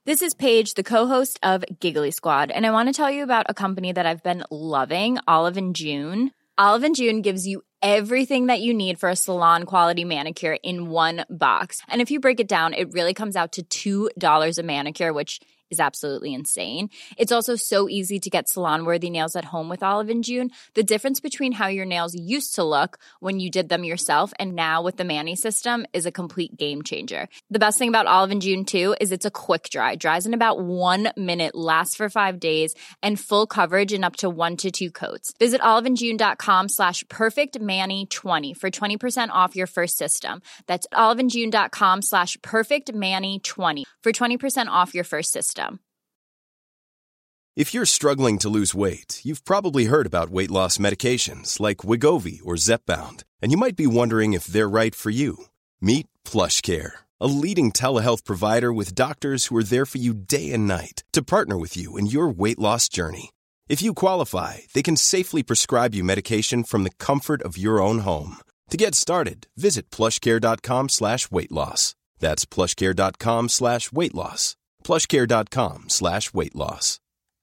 This is Paige, the co-host of Giggly Squad, and I want to tell you about a company that I've been loving, Olive & June. Olive & June gives you everything that you need for a salon-quality manicure in one box. And if you break it down, it really comes out to $2 a manicure, which is absolutely insane. It's also so easy to get salon-worthy nails at home with Olive & June. The difference between how your nails used to look when you did them yourself and now with the Mani system is a complete game changer. The best thing about Olive & June, too, is it's a quick dry. Dries in about 1 minute, lasts for 5 days, and full coverage in up to 1 to 2 coats. Visit oliveandjune.com/perfectmani20 for 20% off your first system. That's oliveandjune.com/perfectmani20 for 20% off your first system. If you're struggling to lose weight, you've probably heard about weight loss medications like Wegovy or Zepbound, and you might be wondering if they're right for you. Meet PlushCare, a leading telehealth provider with doctors who are there for you day and night to partner with you in your weight loss journey. If you qualify, they can safely prescribe you medication from the comfort of your own home. To get started, visit plushcare.com/weightloss. That's plushcare.com/weightloss. plushcare.com/weightloss.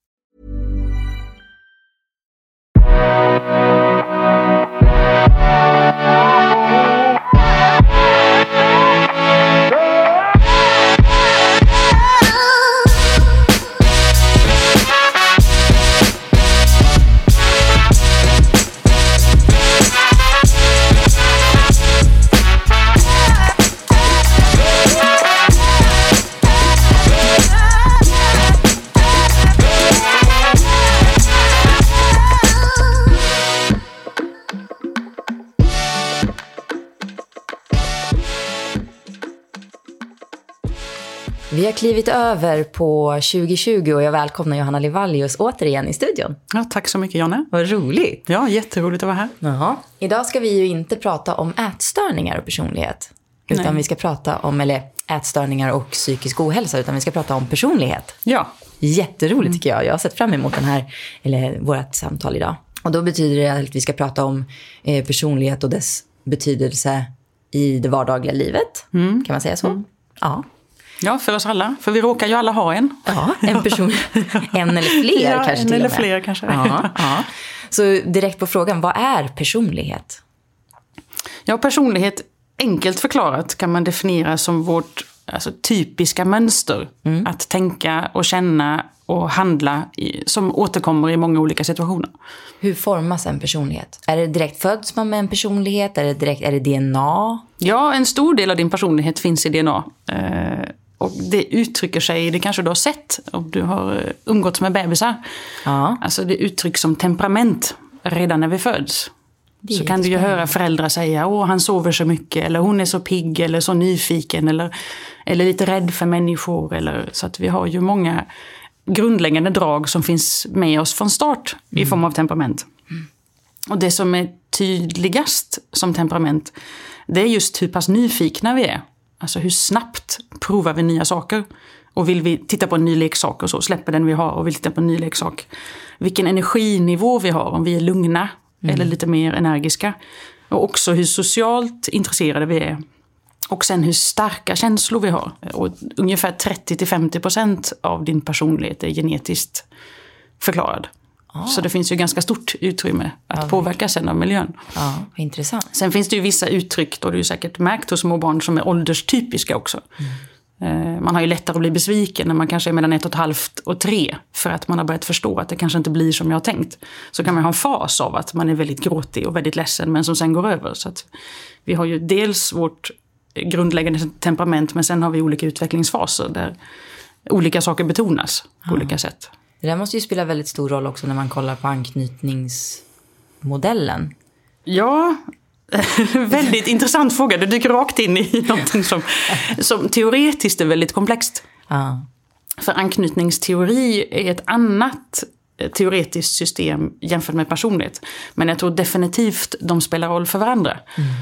Vi har klivit över på 2020 och jag välkomnar Johanna Livallius återigen i studion. Ja, tack så mycket, Janne. Vad roligt. Ja, jätteroligt att vara här. Jaha. Idag ska vi ju inte prata om ätstörningar och personlighet. Utan vi ska prata om, eller ätstörningar och psykisk ohälsa, utan vi ska prata om personlighet. Ja. Jätteroligt tycker jag. Jag har sett fram emot vårt samtal idag. Och då betyder det att vi ska prata om personlighet och dess betydelse i det vardagliga livet. Kan man säga så? Ja. Ja, för oss alla. För vi råkar ju alla ha en. Ja, en person. En eller fler ja, kanske en till eller och med. Fler kanske. Ja, ja. Så direkt på frågan, vad är personlighet? Ja, personlighet, enkelt förklarat, kan man definiera som vårt typiska mönster. Att tänka och känna och handla som återkommer i många olika situationer. Hur formas en personlighet? Är det direkt föds man med en personlighet? Är det DNA? Ja, en stor del av din personlighet finns i DNA. Och det uttrycker sig, det kanske du har sett om du har umgåtts med bebisar. Ja. Alltså det uttrycks som temperament redan när vi föds. Så kan du ju höra föräldrar säga, han sover så mycket, eller hon är så pigg, eller så nyfiken, eller lite rädd för människor. Så att vi har ju många grundläggande drag som finns med oss från start i form av temperament. Och det som är tydligast som temperament, det är just hur pass nyfikna vi är. Alltså hur snabbt provar vi nya saker. Och vill vi titta på en ny leksak och så släpper den vi har och vill titta på en ny leksak. Vilken energinivå vi har, om vi är lugna eller lite mer energiska. Och också hur socialt intresserade vi är. Och sen hur starka känslor vi har. Och ungefär 30-50% av din personlighet är genetiskt förklarad. Så det finns ju ganska stort utrymme att påverka sen av miljön. Ja, intressant. Sen finns det ju vissa uttryck, då du ju säkert märkt hos små barn, som är ålderstypiska också. Man har ju lättare att bli besviken när man kanske är mellan 1,5 och 3. För att man har börjat förstå att det kanske inte blir som jag har tänkt. Så kan man ha en fas av att man är väldigt gråtig och väldigt ledsen, men som sen går över. Så att vi har ju dels vårt grundläggande temperament, men sen har vi olika utvecklingsfaser där olika saker betonas på olika sätt. Det där måste ju spela väldigt stor roll också när man kollar på anknytningsmodellen. Ja, väldigt intressant fråga. Du dyker rakt in i någonting som teoretiskt är väldigt komplext. För anknytningsteori är ett annat teoretiskt system jämfört med personlighet. Men jag tror definitivt de spelar roll för varandra.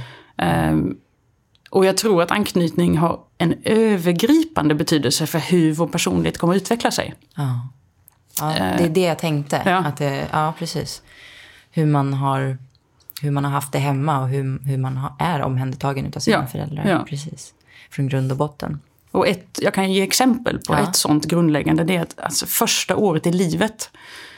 Och jag tror att anknytning har en övergripande betydelse för hur vår personlighet kommer att utveckla sig. Ja, det är det jag tänkte. Ja. Att precis. Hur man har haft det hemma och hur man är omhändertagen av sina föräldrar. Ja. Precis. Från grund och botten. Och jag kan ge exempel på ett sånt grundläggande. Det är att alltså, första året i livet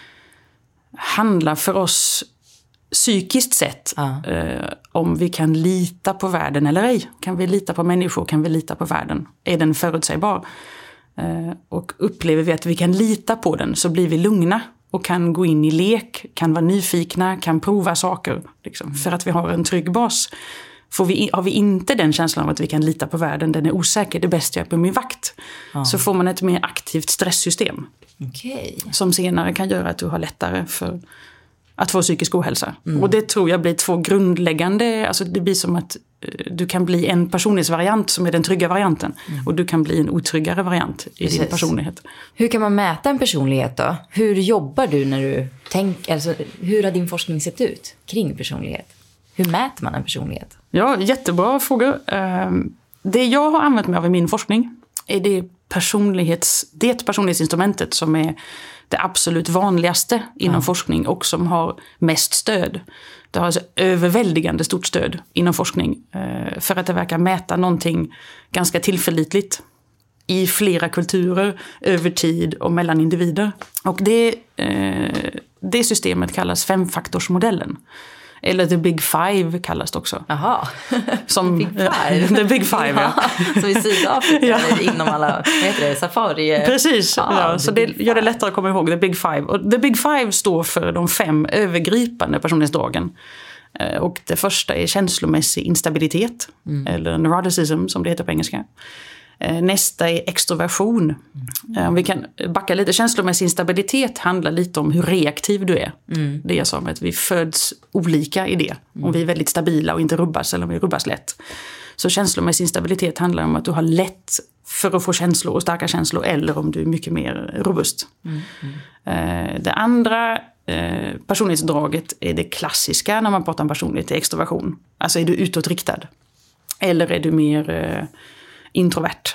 handlar för oss psykiskt sett om vi kan lita på världen eller ej. Kan vi lita på människor? Kan vi lita på världen? Är den förutsägbar? Och upplever vi att vi kan lita på den så blir vi lugna och kan gå in i lek, kan vara nyfikna, kan prova saker. Liksom, för att vi har en trygg bas. Har vi inte den känslan av att vi kan lita på världen, den är osäker, det bästa jag är på min vakt. Så får man ett mer aktivt stresssystem. Okay. Som senare kan göra att du har lättare för att få psykisk ohälsa. Och det tror jag blir 2 grundläggande, alltså det blir som att du kan bli en personlighetsvariant som är den trygga varianten. Och du kan bli en otryggare variant i din personlighet. Hur kan man mäta en personlighet då? Hur jobbar du när du tänker, alltså hur har din forskning sett ut kring personlighet? Hur mäter man en personlighet? Ja, jättebra frågor. Det jag har använt mig av i min forskning är det personlighetsinstrumentet som är det absolut vanligaste inom forskning och som har mest stöd. Det har alltså överväldigande stort stöd inom forskning för att det verkar mäta någonting ganska tillförlitligt i flera kulturer, över tid och mellan individer. Och det systemet kallas 5-faktorsmodellen. Eller The Big Five kallas det också. Jaha, som Big Five. The Big Five, ja. Som i Sydafrika, eller inom alla, vad heter det, safari. Precis, så det gör det lättare att komma ihåg The Big Five. Och The Big Five står för de 5 övergripande personlighetsdragen. Och det första är känslomässig instabilitet, eller neuroticism som det heter på engelska. Nästa är extroversion. Om vi kan backa lite. Känslomässig instabilitet handlar lite om hur reaktiv du är. Det är som att vi föds olika i det. Om vi är väldigt stabila och inte rubbas eller om vi rubbas lätt. Så känslomässig instabilitet handlar om att du har lätt för att få känslor och starka känslor eller om du är mycket mer robust. Det andra personlighetsdraget är det klassiska när man pratar om personlighet, är extroversion. Alltså är du utåtriktad? Eller är du mer introvert?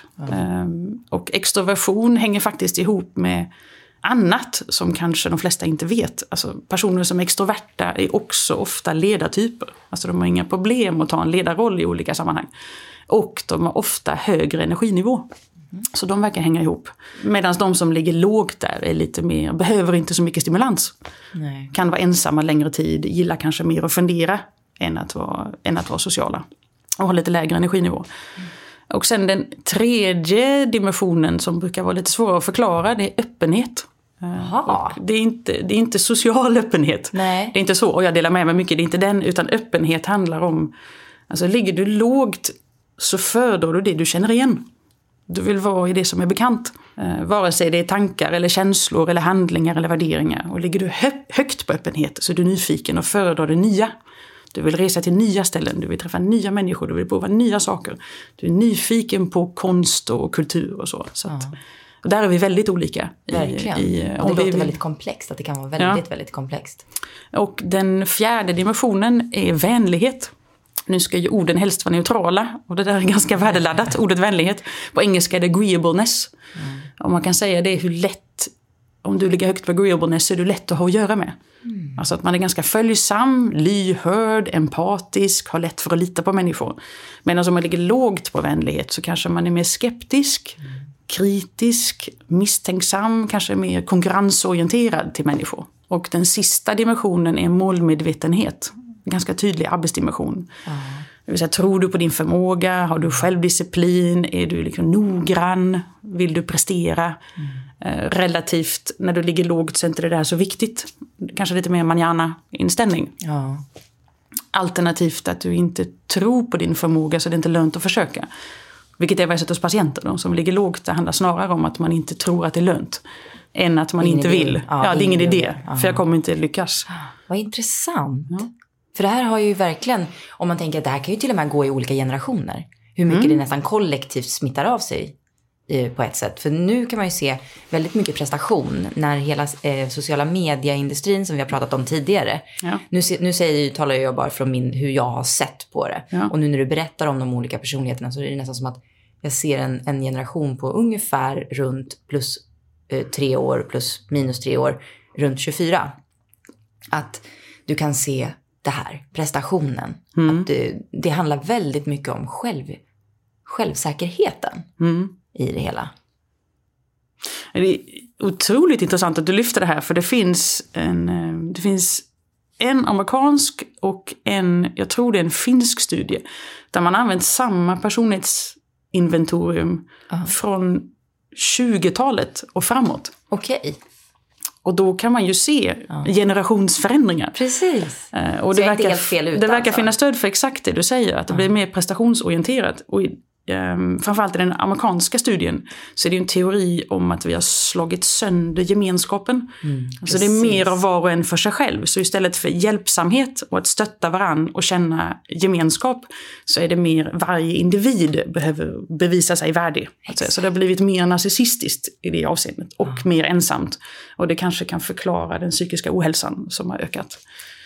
Och extroversion hänger faktiskt ihop med annat som kanske de flesta inte vet. Alltså personer som är extroverta är också ofta ledartyper. Alltså de har inga problem att ta en ledarroll i olika sammanhang. Och de har ofta högre energinivå. Så de verkar hänga ihop. Medan de som ligger lågt där är lite mer, behöver inte så mycket stimulans. Nej. Kan vara ensamma längre tid, gillar kanske mer att fundera än att vara sociala. Och ha lite lägre energinivå. Och sen den tredje dimensionen som brukar vara lite svårare att förklara, det är öppenhet. Och det är inte social öppenhet. Nej. Det är inte så, och jag delar med mig mycket, det är inte den, utan öppenhet handlar om, alltså ligger du lågt så föredrar du det du känner igen. Du vill vara i det som är bekant. Vare sig det är tankar eller känslor eller handlingar eller värderingar. Och ligger du högt på öppenhet så är du nyfiken och föredrar det nya. Du vill resa till nya ställen, du vill träffa nya människor, du vill prova nya saker. Du är nyfiken på konst och kultur och så. Och där är vi väldigt olika. Verkligen. Och det låter väldigt komplext, att det kan vara väldigt komplext. Och den 4:e dimensionen är vänlighet. Nu ska ju orden helst vara neutrala, och det där är ganska värdeladdat, ordet vänlighet. På engelska är det agreeableness. Och man kan säga det är hur lätt, om du ligger högt på agreeableness så är du lätt att ha att göra med. Alltså att man är ganska följsam, lyhörd, empatisk, har lätt för att lita på människor. Men om man ligger lågt på vänlighet så kanske man är mer skeptisk, kritisk, misstänksam, kanske mer konkurrensorienterad till människor. Och den sista dimensionen är målmedvetenhet. En ganska tydlig arbetsdimension. Det vill säga, tror du på din förmåga? Har du självdisciplin? Är du liksom noggrann? Vill du prestera? Relativt, när du ligger lågt så är inte det där så viktigt. Kanske lite mer manjana-inställning. Ja. Alternativt att du inte tror på din förmåga så det är inte lönt att försöka. Vilket är vad jag sett hos patienter då, som ligger lågt. Det handlar snarare om att man inte tror att det är lönt. Än att man inte vill. Ja, det är ingen idé. För jag kommer inte lyckas. Vad intressant. Ja. För det här har ju verkligen, om man tänker att det här kan ju till och med gå i olika generationer. Hur mycket det nästan kollektivt smittar av sig på ett sätt. För nu kan man ju se väldigt mycket prestation när hela sociala medieindustrin som vi har pratat om tidigare. Ja. Nu talar jag bara från hur jag har sett på det. Ja. Och nu när du berättar om de olika personligheterna så är det nästan som att jag ser en generation på ungefär runt plus 3 år plus minus 3 år, runt 24. Att du kan se det här, prestationen. Att det handlar väldigt mycket om självsäkerheten i det hela? Det är otroligt intressant att du lyfter det här, för det finns en amerikansk och jag tror det är en finsk studie där man använt samma personlighetsinventorium från 20-talet och framåt. Okej. Och då kan man ju se generationsförändringar. Precis. Och det verkar finnas stöd för exakt det du säger, att det blir mer prestationsorienterat. Och framförallt i den amerikanska studien så är det en teori om att vi har slagit sönder gemenskapen. Så det är mer av var och en för sig själv. Så istället för hjälpsamhet och att stötta varann och känna gemenskap, så är det mer varje individ behöver bevisa sig värdig. Så det har blivit mer narcissistiskt i det avseendet och mer ensamt. Och det kanske kan förklara den psykiska ohälsan som har ökat.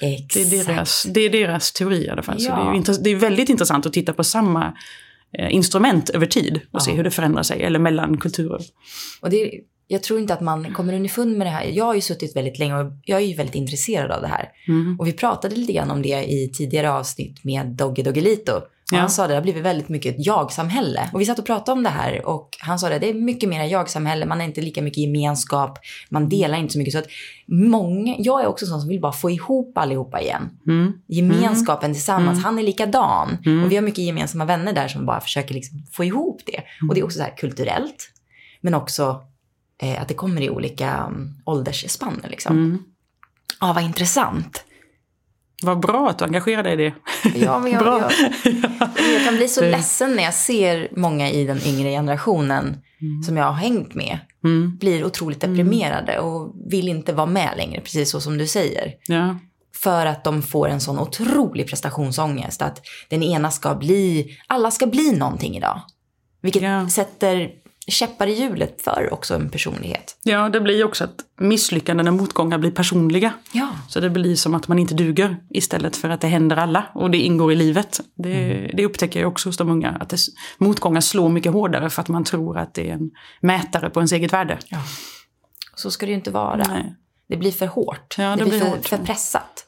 Exakt. Det är deras teori i alla fall. Ja. Så det är väldigt intressant att titta på samma instrument över tid och se hur det förändrar sig, eller mellan kulturer. Och jag tror inte att man kommer underfund med det här. Jag har ju suttit väldigt länge och jag är ju väldigt intresserad av det här. Och vi pratade lite grann om det i tidigare avsnitt med Dogge Doggelito. Och han sa det har blivit väldigt mycket ett jag-samhälle. Och vi satt och pratade om det här och han sa det är mycket mer jag-samhälle. Man är inte lika mycket gemenskap. Man delar inte så mycket. Så att jag är också sån som vill bara få ihop allihopa igen. Gemenskapen tillsammans. Han är likadan. Och vi har mycket gemensamma vänner där som bara försöker liksom få ihop det. Och det är också så här kulturellt. Men också att det kommer i olika åldersspann liksom. Ja, vad intressant. Vad bra att du engagerar dig i det. Ja, men jag kan bli så ledsen när jag ser många i den yngre generationen som jag har hängt med. Blir otroligt deprimerade och vill inte vara med längre, precis så som du säger. Ja. För att de får en sån otrolig prestationsångest. Att den ena alla ska bli någonting idag. Vilket sätter käppar i hjulet för också en personlighet. Ja, det blir också att misslyckanden och motgångar blir personliga. Ja. Så det blir som att man inte duger istället för att det händer alla. Och det ingår i livet. Det upptäcker jag också hos de unga. Att motgångar slår mycket hårdare för att man tror att det är en mätare på ens eget värde. Ja. Så ska det ju inte vara. Nej. Det blir för hårt. Ja, det blir för pressat.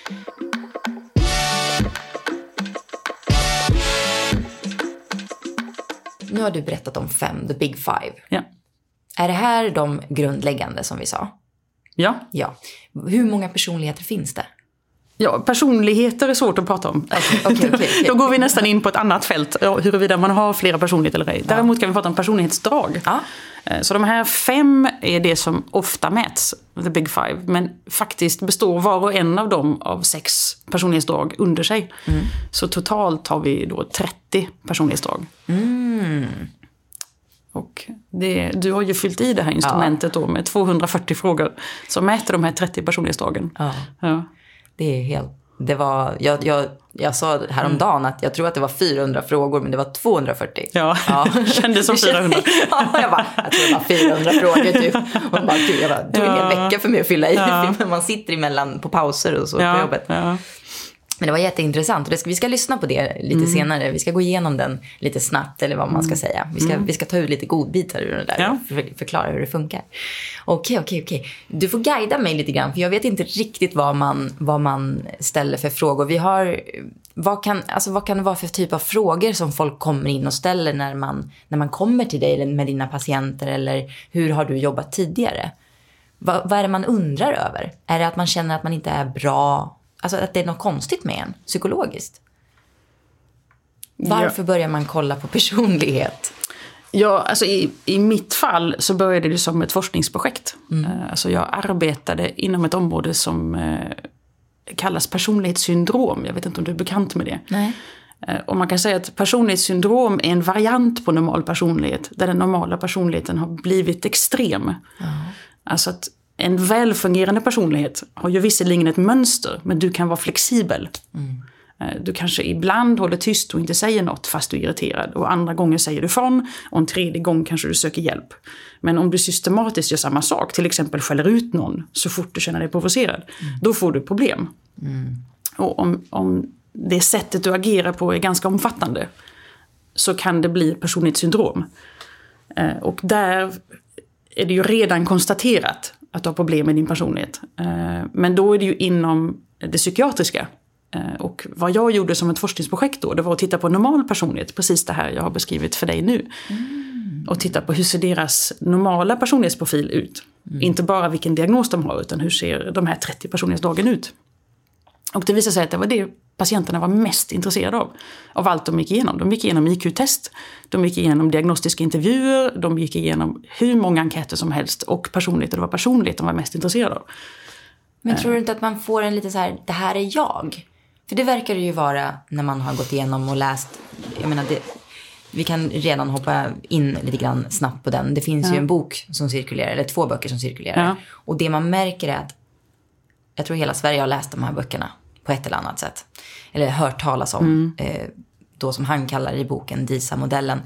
Nu har du berättat om 5, the big 5. Ja. Är det här de grundläggande som vi sa? Ja. Hur många personligheter finns det? Ja, personligheter är svårt att prata om. Okay. Då går vi nästan in på ett annat fält, huruvida man har flera personligheter eller ej. Däremot kan vi prata om personlighetsdrag. Ja. Så de här 5 är det som ofta mäts, the big 5. Men faktiskt består var och en av dem av 6 personlighetsdrag under sig. Så totalt har vi då 30 personlighetsdrag. Och du har ju fyllt i det här instrumentet då med 240 frågor som mäter de här 30 personlighetsdragen. Ja. Det är helt... Jag sa häromdagen att jag tror att det var 400 frågor, men det var 240. Ja. Kändes som 400. Jag tror det var 400 frågor typ. Och det tog en vecka för mig att fylla i. Man sitter emellan på pauser och så på jobbet. Ja. Men det var jätteintressant och vi ska lyssna på det lite senare. Vi ska gå igenom den lite snabbt, eller vad man ska säga. Vi ska ta ut lite godbitar ur det där och förklara hur det funkar. Okej. Du får guida mig lite grann, för jag vet inte riktigt vad man ställer för frågor. Vad kan det vara för typ av frågor som folk kommer in och ställer när man kommer till dig eller med dina patienter, eller hur har du jobbat tidigare? Vad är det man undrar över? Är det att man känner att man inte är bra? Alltså att det är något konstigt med en, psykologiskt. Varför börjar man kolla på personlighet? Ja, alltså i mitt fall så började det som ett forskningsprojekt. Alltså jag arbetade inom ett område som kallas personlighetssyndrom. Jag vet inte om du är bekant med det. Nej. Och man kan säga att personlighetssyndrom är en variant på normal personlighet. Där den normala personligheten har blivit extrem. Alltså att en välfungerande personlighet har ju visserligen ett mönster, men du kan vara flexibel. Du kanske ibland håller tyst och inte säger något fast du är irriterad. Och andra gånger säger du från, och en tredje gång kanske du söker hjälp. Men om du systematiskt gör samma sak, till exempel skäller ut någon så fort du känner dig provocerad, då får du problem. Och om det sättet du agerar på är ganska omfattande, så kan det bli personlighetssyndrom. Och där är det ju redan konstaterat att du har problem med din personlighet. Men då är det ju inom det psykiatriska. Och vad jag gjorde som ett forskningsprojekt då, det var att titta på normal personlighet. Precis det här jag har beskrivit för dig nu. och tittar på hur ser deras normala personlighetsprofil ut. Inte bara vilken diagnos de har, utan hur ser de här 30 personlighetsdragen ut. Och det visar sig att det var det patienterna var mest intresserade av allt de gick igenom. De gick igenom IQ-test, de gick igenom diagnostiska intervjuer, de gick igenom hur många enkäter som helst, och personlighet, det var personlighet de var mest intresserade av. Men tror du inte att man får en lite så här, det här är jag? För det verkar det ju vara när man har gått igenom och läst, jag menar vi kan redan hoppa in lite grann snabbt på den. Det finns ju en bok som cirkulerar, eller 2 böcker som cirkulerar. Ja. Och det man märker är att jag tror hela Sverige har läst de här böckerna på ett eller annat sätt. Eller hört talas om, då som han kallar i boken DISA-modellen.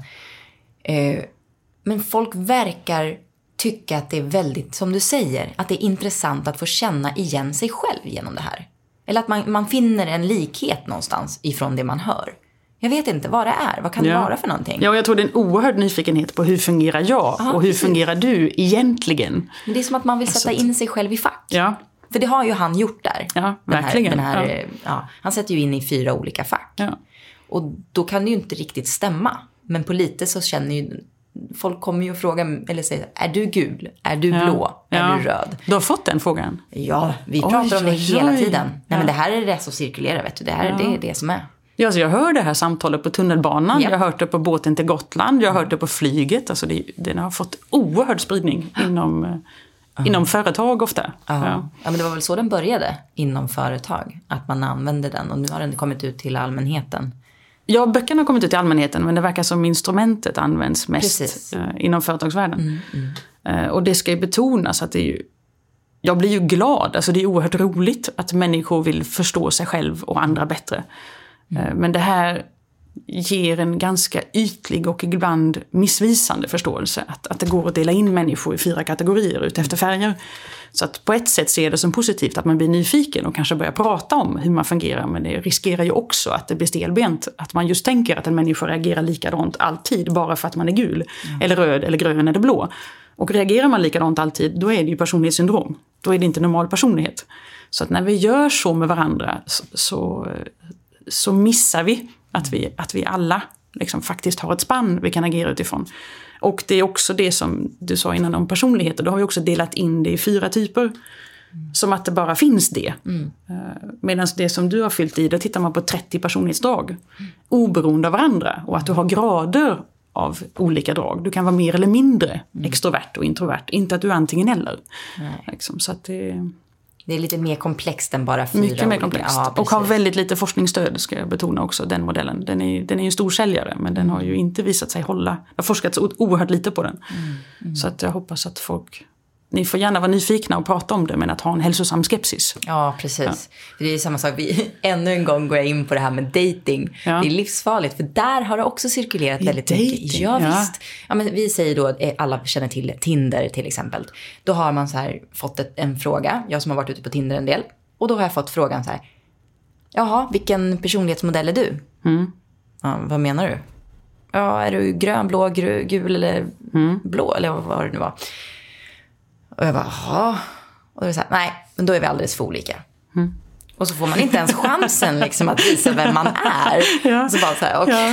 Men folk verkar tycka att det är väldigt, som du säger, att det är intressant att få känna igen sig själv genom det här. Eller att man finner en likhet någonstans ifrån det man hör. Jag vet inte vad det är. Vad kan det vara för någonting? Ja, jag tror det är en oerhörd nyfikenhet på hur fungerar jag och hur fungerar du egentligen. Men det är som att man vill sätta in sig själv i fack. Ja. För det har ju han gjort där. Ja, verkligen. Han sätter ju in i 4 olika fack. Ja. Och då kan det ju inte riktigt stämma. Men på lite så känner ju... Folk kommer ju och frågar, eller säger, är du gul? Är du blå? Är du röd? Du har fått den frågan? Ja, vi pratar om det hela tiden. Nej, men det här är det som cirkulerar, vet du. Det här det är det som är. Ja, så jag hör det här samtalet på tunnelbanan. Jag har hört det på båten till Gotland. Jag har hört det på flyget. Alltså den har fått oerhörd spridning inom företag ofta. Ja, men det var väl så den började inom företag. Att man använde den, och nu har den kommit ut till allmänheten. Ja, böckerna har kommit ut till allmänheten, men det verkar som instrumentet används mest inom företagsvärlden. Och det ska ju betonas att det är ju... Jag blir ju glad, alltså det är oerhört roligt att människor vill förstå sig själv och andra bättre. Men det här ger en ganska ytlig och ibland missvisande förståelse. Att det går att dela in människor i 4 kategorier ut efter färger. Så att på ett sätt ser det som positivt att man blir nyfiken och kanske börjar prata om hur man fungerar. Men det riskerar ju också att det blir stelbent. Att man just tänker att en människa reagerar likadant alltid bara för att man är gul. Eller röd, eller grön, eller blå. Och reagerar man likadant alltid, då är det ju personlighetssyndrom. Då är det inte normal personlighet. Så att när vi gör så med varandra så missar vi att vi alla liksom faktiskt har ett spann vi kan agera utifrån. Och det är också det som du sa innan om personligheter. Då har vi också delat in det i 4 typer. Som att det bara finns det. Medan det som du har fyllt i, då tittar man på 30 personlighetsdrag. Oberoende av varandra. Och att du har grader av olika drag. Du kan vara mer eller mindre extrovert och introvert. Inte att du är antingen eller. Liksom, så att det är lite mer komplext än bara 4 mycket mer komplext. Ja, och har väldigt lite forskningsstöd, ska jag betona också, den modellen. Den är ju en stor säljare, men den har ju inte visat sig hålla. Det har forskats oerhört lite på den. Så att jag hoppas att folk... Ni får gärna vara nyfikna och prata om det, men att ha en hälsosam skepsis. Ja, precis. Ja. För det är samma sak. Ännu en gång går jag in på det här med dating. Ja. Det är livsfarligt, för där har det också cirkulerat väldigt mycket. Ja, visst. Ja, men vi säger då att alla känner till Tinder till exempel. Då har man så här fått en fråga. Jag som har varit ute på Tinder en del. Och då har jag fått frågan så här. Jaha, vilken personlighetsmodell är du? Ja, vad menar du? Ja, är du grön, blå, gul eller blå? Eller vad det nu var. Och jag bara, jaha. Och då är det så här, nej, men då är vi alldeles för olika. Och så får man inte ens chansen liksom, att visa vem man är. Ja. Så bara så här, okej.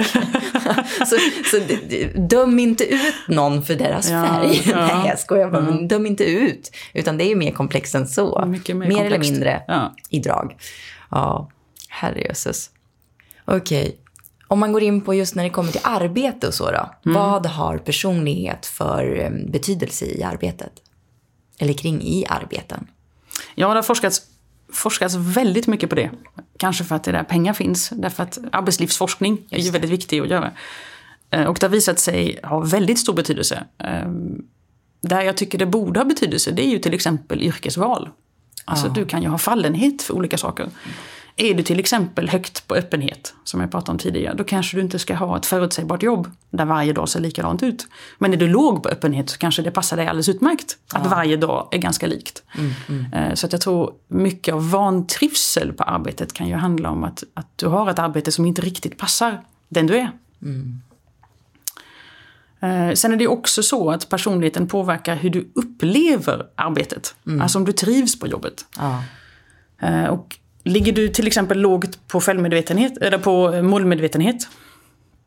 Så döm inte ut någon för deras färg. Nej, jag skojar bara, men döm inte ut. Utan det är ju mer komplext än så. Mycket mer komplext. Eller mindre i drag. Ja, herrejösses. Okej. Om man går in på just när det kommer till arbete och så då. Vad har personlighet för betydelse i arbetet? Eller kring i arbeten? Ja, det har forskats väldigt mycket på det. Kanske för att det där pengar finns. Därför att arbetslivsforskning är ju väldigt viktig att göra. Och det har visat sig ha väldigt stor betydelse. Där jag tycker det borde ha betydelse, det är ju till exempel yrkesval. Alltså du kan ju ha fallenhet för olika saker. Är du till exempel högt på öppenhet, som jag pratade om tidigare, då kanske du inte ska ha ett förutsägbart jobb där varje dag ser likadant ut. Men är du låg på öppenhet så kanske det passar dig alldeles utmärkt att varje dag är ganska likt. Så att jag tror mycket av vantrivsel på arbetet kan ju handla om att du har ett arbete som inte riktigt passar den du är. Sen är det också så att personligheten påverkar hur du upplever arbetet. Alltså om du trivs på jobbet. Och ligger du till exempel lågt på självmedvetenhet eller på målmedvetenhet,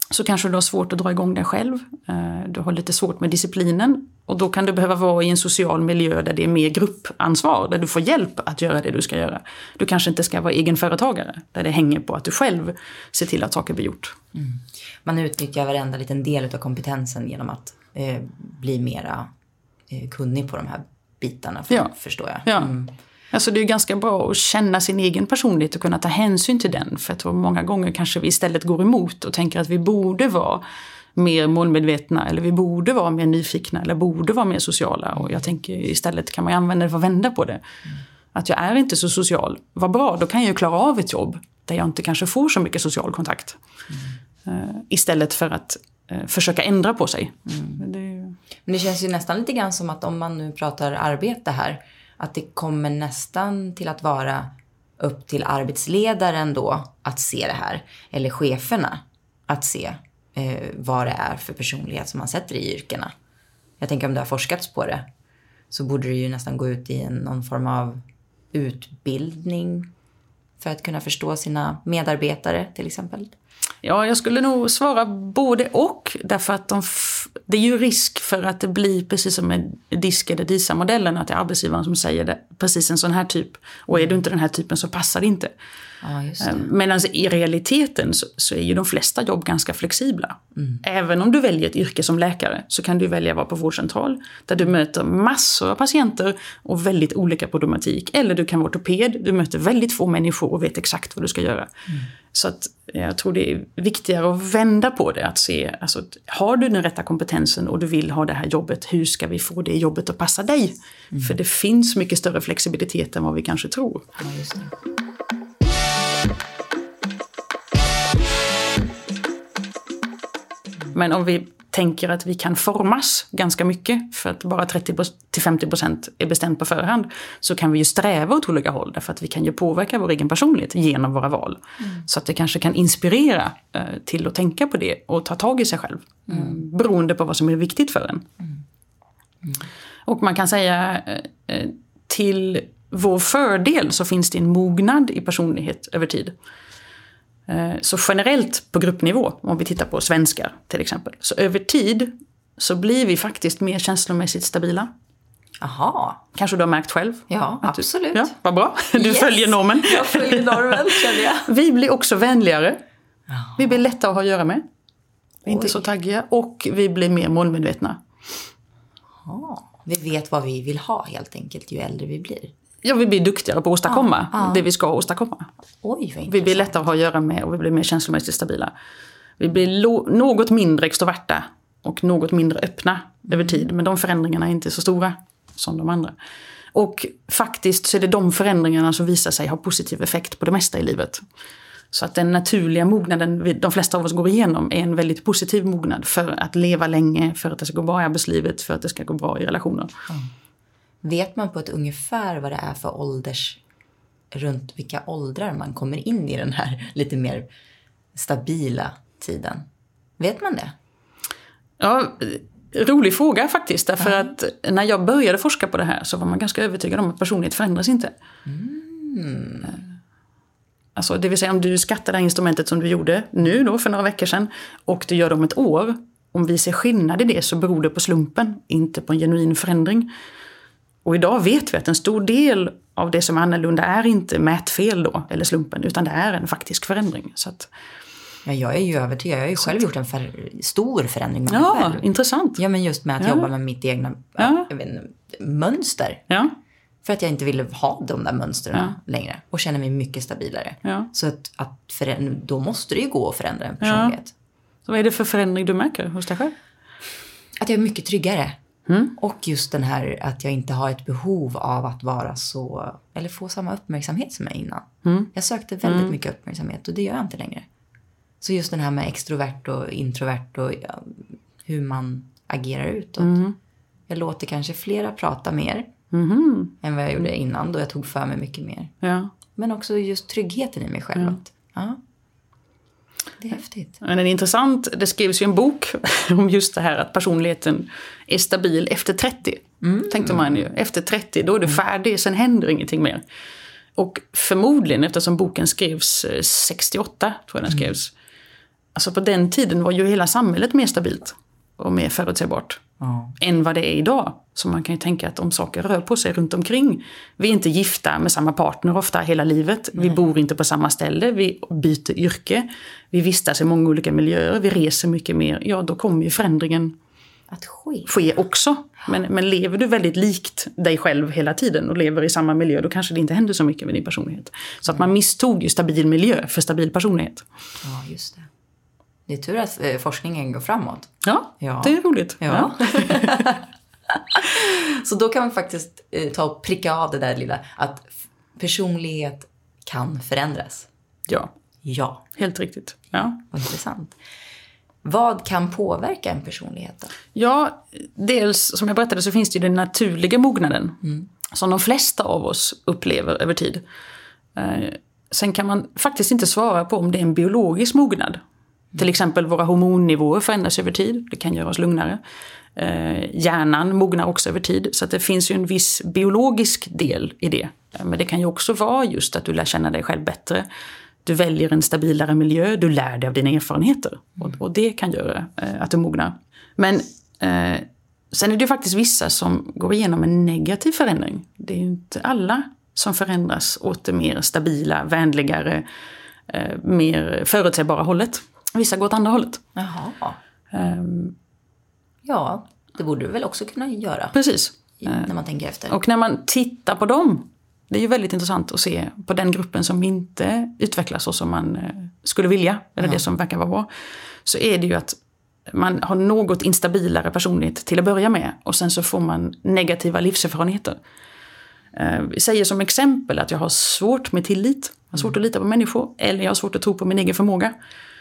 så kanske du har svårt att dra igång dig själv. Du har lite svårt med disciplinen. Och då kan du behöva vara i en social miljö där det är mer gruppansvar. Där du får hjälp att göra det du ska göra. Du kanske inte ska vara egenföretagare. Där det hänger på att du själv ser till att saker blir gjort. Man utnyttjar varenda liten del av kompetensen genom att bli mera kunnig på de här bitarna, förstår jag. Ja. Alltså det är ganska bra att känna sin egen personlighet och kunna ta hänsyn till den. För jag tror många gånger kanske vi istället går emot och tänker att vi borde vara mer målmedvetna eller vi borde vara mer nyfikna eller borde vara mer sociala. Och jag tänker istället kan man använda det för att vända på det. Att jag är inte så social. Vad bra, då kan jag ju klara av ett jobb där jag inte kanske får så mycket social kontakt. Istället för att försöka ändra på sig. Men det känns ju nästan lite grann som att om man nu pratar arbete här, att det kommer nästan till att vara upp till arbetsledaren då att se det här. Eller cheferna att se vad det är för personlighet som man sätter i yrkena. Jag tänker om det har forskats på det så borde det ju nästan gå ut i någon form av utbildning för att kunna förstå sina medarbetare till exempel. Ja, jag skulle nog svara både och. Därför att det är ju risk för att det blir precis som med disk- eller DISA-modellen. Att det är arbetsgivaren som säger det, precis en sån här typ. Och är du inte den här typen så passar det inte. Ja, just det. Medan i realiteten så är ju de flesta jobb ganska flexibla. Även om du väljer ett yrke som läkare så kan du välja att vara på vårdcentral. Där du möter massor av patienter och väldigt olika problematik. Eller du kan vara ortoped, du möter väldigt få människor och vet exakt vad du ska göra. Så att jag tror det är viktigare att vända på det. Att se, alltså, har du den rätta kompetensen och du vill ha det här jobbet, hur ska vi få det jobbet att passa dig? För det finns mycket större flexibilitet än vad vi kanske tror. Ja, just det. Men om vi tänker att vi kan formas ganska mycket för att bara 30-50% är bestämt på förhand så kan vi ju sträva åt olika håll därför att vi kan ju påverka vår egen personlighet genom våra val. Så att det kanske kan inspirera till att tänka på det och ta tag i sig själv beroende på vad som är viktigt för en. Och man kan säga till vår fördel så finns det en mognad i personlighet över tid. Så generellt på gruppnivå, om vi tittar på svenskar till exempel, så över tid så blir vi faktiskt mer känslomässigt stabila. Aha. Kanske du har märkt själv? Ja, absolut. Ja, vad bra. Du följer normen. Jag följer normen, känner jag. Vi blir också vänligare. Vi blir lättare att ha att göra med. Vi är inte så taggiga. Och vi blir mer målmedvetna. Vi vet vad vi vill ha helt enkelt ju äldre vi blir. Ja, vi blir duktigare på att åstadkomma det vi ska åstadkomma. Vi blir lättare att ha att göra med och vi blir mer känslomässigt stabila. Vi blir något mindre extroverta och något mindre öppna över tid. Men de förändringarna är inte så stora som de andra. Och faktiskt så är det de förändringarna som visar sig ha positiv effekt på det mesta i livet. Så att den naturliga mognaden de flesta av oss går igenom är en väldigt positiv mognad för att leva länge, för att det ska gå bra i arbetslivet, för att det ska gå bra i relationer. Vet man på ett ungefär vad det är för runt vilka åldrar man kommer in i den här lite mer stabila tiden? Vet man det? Ja, rolig fråga faktiskt. Därför att när jag började forska på det här så var man ganska övertygad om att personlighet förändras inte. Alltså, det vill säga om du skattar det här instrumentet som du gjorde nu då för några veckor sedan och du gör det om ett år. Om vi ser skillnad i det så beror det på slumpen, inte på en genuin förändring. Och idag vet vi att en stor del av det som är annorlunda är inte mätfel då, eller slumpen, utan det är en faktisk förändring. Så att, ja, jag är ju övertygad. Jag har ju själv gjort en stor förändring med mig själv. Ja, intressant. Ja, men just med att jobba med mitt egna mönster. Ja. För att jag inte ville ha de där mönstren längre. Och känner mig mycket stabilare. Ja. Så att då måste det ju gå att förändra en personlighet. Ja. Så vad är det för förändring du märker hos dig själv? Att jag är mycket tryggare. Och just den här att jag inte har ett behov av att vara så, eller få samma uppmärksamhet som jag innan. Jag sökte väldigt mycket uppmärksamhet och det gör jag inte längre. Så just den här med extrovert och introvert och hur man agerar utåt. Jag låter kanske flera prata mer än vad jag gjorde innan då jag tog för mig mycket mer. Ja. Men också just tryggheten i mig själv. Det är häftigt. Men det är intressant, det skrivs ju en bok om just det här att personligheten är stabil efter 30. Tänkte man ju, efter 30 då är du färdig, sen händer ingenting mer. Och förmodligen, eftersom boken skrevs 68, tror jag den skrevs, Alltså på den tiden var ju hela samhället mer stabilt och mer förutsägbart än vad det är idag. Så man kan ju tänka att om saker rör på sig runt omkring. Vi är inte gifta med samma partner ofta hela livet. Nej. Vi bor inte på samma ställe. Vi byter yrke. Vi vistas i många olika miljöer. Vi reser mycket mer. Ja, då kommer ju förändringen att ske också. Men lever du väldigt likt dig själv hela tiden och lever i samma miljö, då kanske det inte händer så mycket med din personlighet. Så att man misstog ju stabil miljö för stabil personlighet. Ja, just det. Det är tur att forskningen går framåt. Ja, det är roligt. Ja. Så då kan man faktiskt ta och pricka av det där lilla, att personlighet kan förändras. Ja. Helt riktigt. Ja. Vad intressant. Vad kan påverka en personlighet då? Ja, dels som jag berättade så finns det ju den naturliga mognaden. Som de flesta av oss upplever över tid. Sen kan man faktiskt inte svara på om det är en biologisk mognad. Till exempel våra hormonnivåer förändras över tid. Det kan göra oss lugnare. Hjärnan mognar också över tid. Så att det finns ju en viss biologisk del i det. Men det kan ju också vara just att du lär känna dig själv bättre. Du väljer en stabilare miljö. Du lär dig av dina erfarenheter. Och det kan göra att du mognar. Men sen är det ju faktiskt vissa som går igenom en negativ förändring. Det är ju inte alla som förändras åt det mer stabila, vänligare, mer förutsägbara hållet. Vissa går åt andra hållet. Jaha. Ja, det borde du väl också kunna göra. Precis. När man tänker efter. Och när man tittar på dem, det är ju väldigt intressant att se på den gruppen som inte utvecklas så som man skulle vilja, eller det som verkar vara bra. Så är det ju att man har något instabilare personlighet till att börja med. Och sen så får man negativa livserfarenheter. Vi säger som exempel att jag har svårt med tillit. Jag har svårt att lita på människor. Eller jag har svårt att tro på min egen förmåga.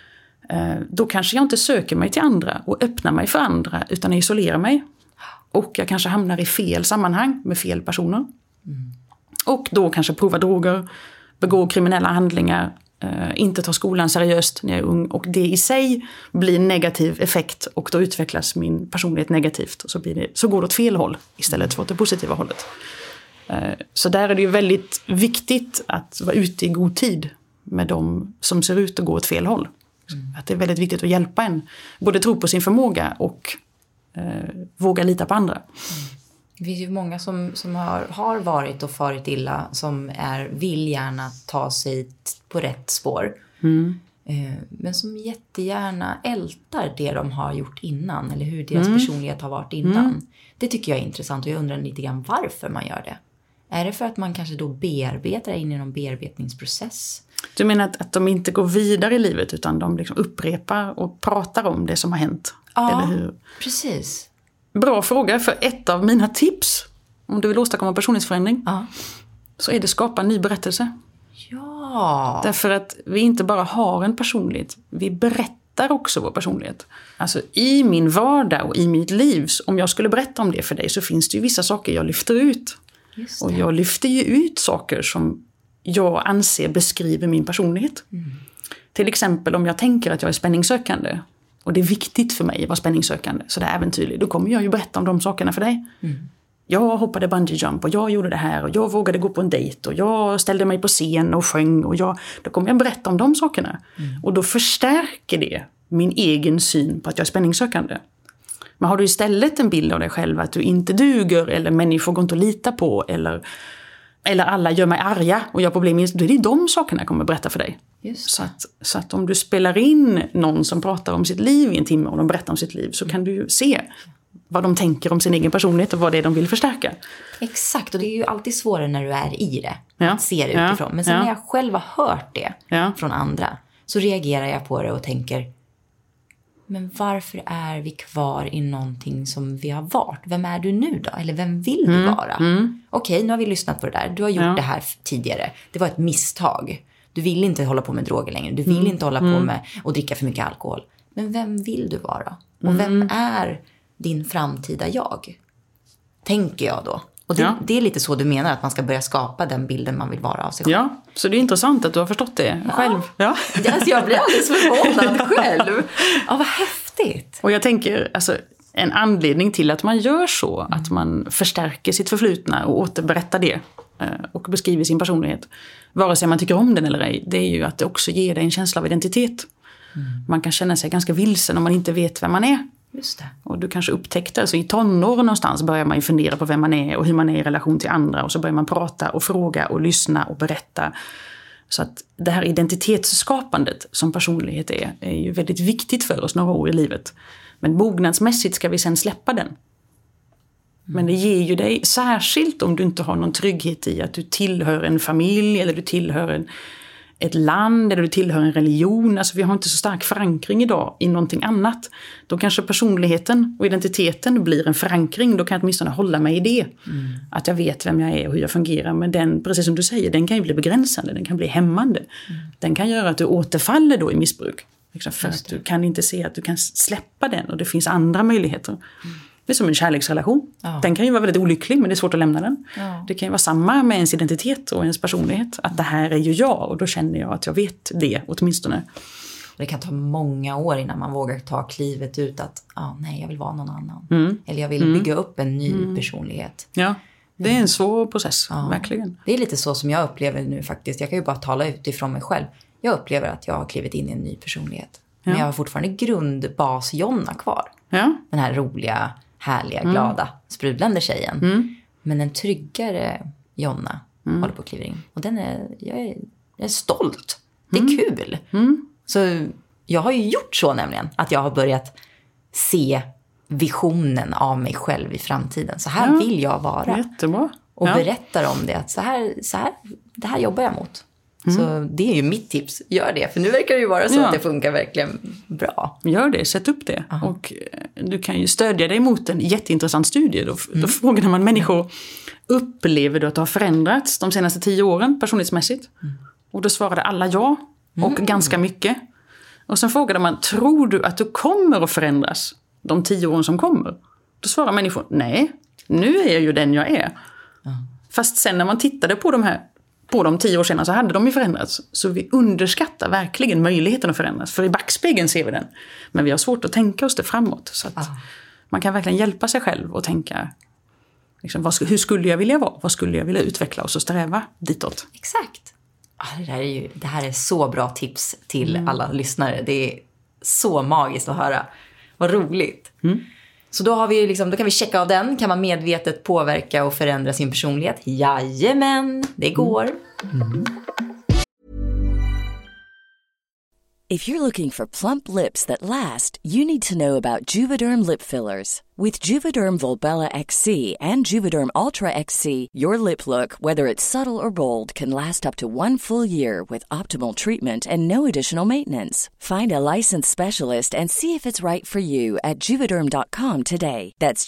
Då kanske jag inte söker mig till andra och öppnar mig för andra, utan jag isolerar mig. Och jag kanske hamnar i fel sammanhang med fel personer. Och då kanske provar droger, begår kriminella handlingar, inte tar skolan seriöst när jag är ung. Och det i sig blir negativ effekt och då utvecklas min personlighet negativt. Och så går det åt fel håll istället för åt det positiva hållet. Så där är det ju väldigt viktigt att vara ute i god tid med de som ser ut att gå åt fel håll. Att det är väldigt viktigt att hjälpa en. Både tro på sin förmåga och våga lita på andra. Det finns ju många som har varit och farit illa som vill gärna ta sig på rätt spår. Men som jättegärna ältar det de har gjort innan. Eller hur deras personlighet har varit innan. Det tycker jag är intressant och jag undrar lite grann varför man gör det. Är det för att man kanske då bearbetar in i någon bearbetningsprocess? Du menar att de inte går vidare i livet utan de liksom upprepar och pratar om det som har hänt? Ja, eller hur? Precis. Bra fråga, för ett av mina tips om du vill åstadkomma personlighetsförändring så är det skapa en ny berättelse. Ja. Därför att vi inte bara har en personlighet, vi berättar också vår personlighet. Alltså i min vardag och i mitt liv, om jag skulle berätta om det för dig så finns det ju vissa saker jag lyfter ut. Just det. Och jag lyfter ju ut saker som jag anser beskriver min personlighet. Till exempel om jag tänker att jag är spänningssökande och det är viktigt för mig att vara spänningssökande så det är äventyrligt, då kommer jag ju berätta om de sakerna för dig. Jag hoppade bungee jump och jag gjorde det här och jag vågade gå på en dejt och jag ställde mig på scen och sjöng och då kommer jag berätta om de sakerna. Och då förstärker det min egen syn på att jag är spänningssökande. Men har du istället en bild av dig själv att du inte duger eller människor går inte att lita på eller alla gör mig arga och jag har problem med, då är det de sakerna jag kommer att berätta för dig. Så att om du spelar in någon som pratar om sitt liv i en timme och de berättar om sitt liv så kan du ju se vad de tänker om sin egen personlighet och vad det är de vill förstärka. Exakt, och det är ju alltid svårare när du är i det. Att se det utifrån. Men sen när jag själv har hört det från andra så reagerar jag på det och tänker, men varför är vi kvar i någonting som vi har varit? Vem är du nu då? Eller vem vill du vara? Okej, nu har vi lyssnat på det där. Du har gjort det här tidigare. Det var ett misstag. Du vill inte hålla på med droger längre. Du vill inte hålla på med att dricka för mycket alkohol. Men vem vill du vara? Och vem är din framtida jag? Tänker jag då. Och det är lite så du menar att man ska börja skapa den bilden man vill vara av sig själv. Ja, så det är intressant att du har förstått det själv. Ja. Alltså jag blir alldeles förvånad själv. Ja, vad häftigt. Och jag tänker, alltså, en anledning till att man gör så, att man förstärker sitt förflutna och återberättar det och beskriver sin personlighet, vare sig man tycker om den eller ej, det är ju att det också ger dig en känsla av identitet. Man kan känna sig ganska vilsen om man inte vet vem man är. Just det. Och du kanske upptäckte, alltså i tonår någonstans börjar man ju fundera på vem man är och hur man är i relation till andra. Och så börjar man prata och fråga och lyssna och berätta. Så att det här identitetsskapandet som personlighet är ju väldigt viktigt för oss några år i livet. Men mognadsmässigt ska vi sen släppa den. Men det ger ju dig, särskilt om du inte har någon trygghet i att du tillhör en familj eller du tillhör ett land eller du tillhör en religion. Alltså vi har inte så stark förankring idag i någonting annat. Då kanske personligheten och identiteten blir en förankring. Då kan jag åtminstone hålla mig i det. Att jag vet vem jag är och hur jag fungerar. Men den, precis som du säger, den kan ju bli begränsande. Den kan bli hämmande. Den kan göra att du återfaller då i missbruk. Liksom för att du kan inte se att du kan släppa den och det finns andra möjligheter. Det är som en kärleksrelation. Ja. Den kan ju vara väldigt olycklig, men det är svårt att lämna den. Ja. Det kan ju vara samma med ens identitet och ens personlighet. Att det här är ju jag och då känner jag att jag vet det åtminstone. Det kan ta många år innan man vågar ta klivet ut att nej, jag vill vara någon annan. Eller jag vill bygga upp en ny personlighet. Ja, det är en svår process, verkligen. Det är lite så som jag upplever nu faktiskt. Jag kan ju bara tala utifrån mig själv. Jag upplever att jag har klivit in i en ny personlighet. Men jag har fortfarande grundbas Jonna kvar. Ja. Den här roliga, härliga, glada, sprudlande tjejen. Men en tryggare Jonna håller på att kliva in. Och jag är stolt. Det är kul. Så jag har ju gjort så nämligen. Att jag har börjat se visionen av mig själv i framtiden. Så här vill jag vara. Jättebra. Och berättar om det. Att så här, det här jobbar jag mot. Så det är ju mitt tips. Gör det. För nu verkar det ju vara så att det funkar verkligen bra. Gör det. Sätt upp det. Och du kan ju stödja dig mot en jätteintressant studie. Då frågar man människor, upplever du att det har förändrats de senaste 10 åren personlighetsmässigt? Och då svarade alla ja. Och ganska mycket. Och sen frågade man, tror du att du kommer att förändras de 10 åren som kommer? Då svarar människor, nej. Nu är jag ju den jag är. Fast sen när man tittade på de 10 år sedan så hade de ju förändrats. Så vi underskattar verkligen möjligheten att förändras. För i backspegeln ser vi den. Men vi har svårt att tänka oss det framåt. Så att man kan verkligen hjälpa sig själv och tänka liksom, hur skulle jag vilja vara? Vad skulle jag vilja utveckla och så sträva ditåt? Exakt. Det här är så bra tips till alla lyssnare. Det är så magiskt att höra. Vad roligt. Så då kan vi checka av den. Kan man medvetet påverka och förändra sin personlighet? Jajamän, det går. If you're looking for plump lips that last, you need to know about Juvederm lip fillers. With Juvederm Volbella XC and Juvederm Ultra XC, your lip look, whether it's subtle or bold, can last up to 1 full year with optimal treatment and no additional maintenance. Find a licensed specialist and see if it's right for you at Juvederm.com today. That's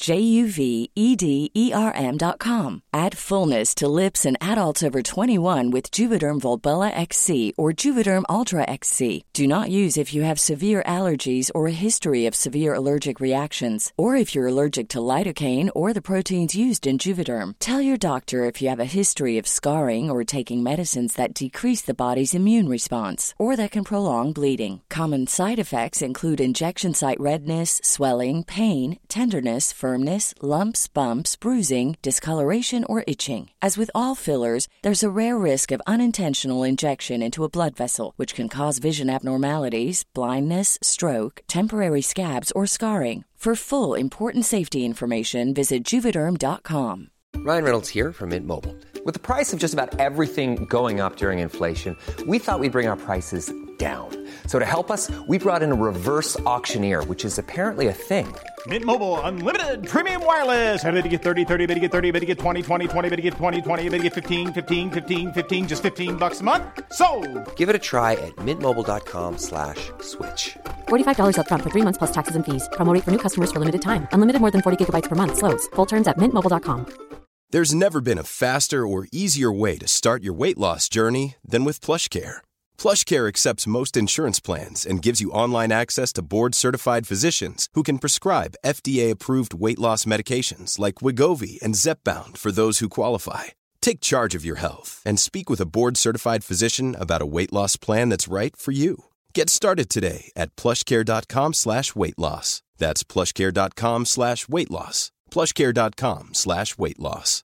JUVEDERM.com. Add fullness to lips in adults over 21 with Juvederm Volbella XC or Juvederm Ultra XC. Do not use if you have severe allergies or a history of severe allergic reactions, or if you're allergic to lidocaine or the proteins used in Juvederm. Tell your doctor if you have a history of scarring or taking medicines that decrease the body's immune response or that can prolong bleeding. Common side effects include injection site redness, swelling, pain, tenderness, firmness, lumps, bumps, bruising, discoloration, or itching. As with all fillers, there's a rare risk of unintentional injection into a blood vessel, which can cause vision abnormalities, blindness, stroke, temporary scabs, or scarring. For full, important safety information, visit Juvederm.com. Ryan Reynolds here from Mint Mobile. With the price of just about everything going up during inflation, we thought we'd bring our prices down. So to help us, we brought in a reverse auctioneer, which is apparently a thing. Mint Mobile Unlimited Premium Wireless. How to get 30, 30, bit to get 30, bit to get 20, 20, 20, bit to get 20, 20, bit to get 15, 15, 15, 15, just $15 a month? Sold! Give it a try at mintmobile.com/switch. $45 up front for 3 months plus taxes and fees. Promo rate for new customers for limited time. Unlimited more than 40 gigabytes per month. Slows full terms at mintmobile.com. There's never been a faster or easier way to start your weight loss journey than with PlushCare. PlushCare accepts most insurance plans and gives you online access to board-certified physicians who can prescribe FDA-approved weight loss medications like Wegovy and Zepbound for those who qualify. Take charge of your health and speak with a board-certified physician about a weight loss plan that's right for you. Get started today at plushcare.com/weightloss. That's plushcare.com/weightloss. plushcare.com/weightloss.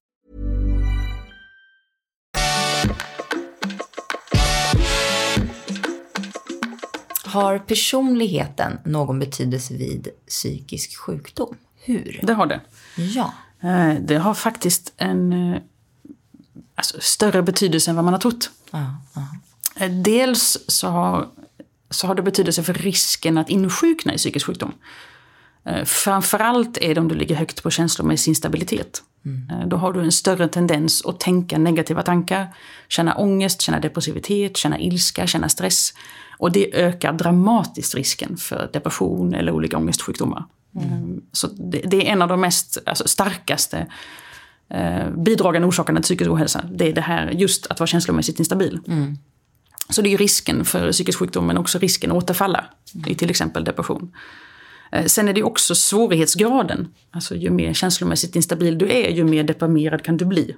Har personligheten någon betydelse vid psykisk sjukdom? Hur? Det har det. Ja. Det har faktiskt en större betydelse än vad man har trott. Dels så har det betydelse för risken att insjukna i psykisk sjukdom. Framförallt är det om du ligger högt på känslomässig instabilitet. Då har du en större tendens att tänka negativa tankar, känna ångest, känna depressivitet, känna ilska, känna stress. Och det ökar dramatiskt risken för depression eller olika ångestsjukdomar. Så det är en av de mest starkaste bidragande orsakerna till psykisk ohälsa. Det är det här just att vara känslomässigt instabil. Så det är ju risken för psykisk sjukdom, men också risken att återfalla i till exempel depression. Sen är det också svårighetsgraden. Alltså ju mer känslomässigt instabil du är, ju mer deprimerad kan du bli.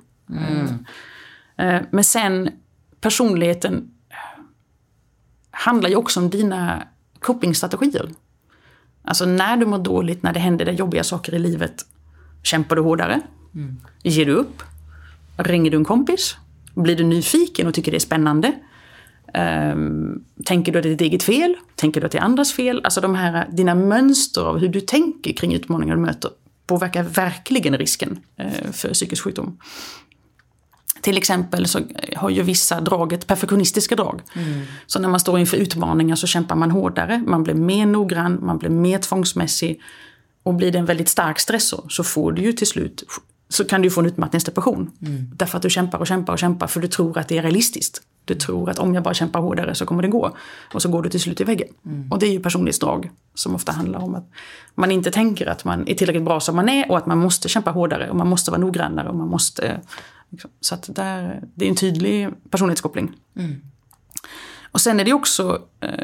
Men sen personligheten handlar ju också om dina copingstrategier. Alltså när du mår dåligt, när det händer det jobbiga saker i livet, kämpar du hårdare? Ger du upp? Ringer du en kompis? Blir du nyfiken och tycker det är spännande? Tänker du att det är ditt eget fel? Tänker du att det är andras fel? Alltså dina mönster av hur du tänker kring utmaningar du möter påverkar verkligen risken för psykisk sjukdom. Till exempel så har ju vissa drag ett perfektionistiska drag. Så när man står inför utmaningar så kämpar man hårdare. Man blir mer noggrann, man blir mer tvångsmässig. Och blir det en väldigt stark stressor så får du ju till slut, så kan du få en utmattningsdepression. Därför att du kämpar och kämpar och kämpar för du tror att det är realistiskt. Du tror att om jag bara kämpar hårdare så kommer det gå. Och så går du till slut i väggen. Och det är ju personlighetsdrag som ofta handlar om att man inte tänker att man är tillräckligt bra som man är och att man måste kämpa hårdare och man måste vara noggrannare och man måste... Så att det är en tydlig personlighetskoppling. Och sen är det också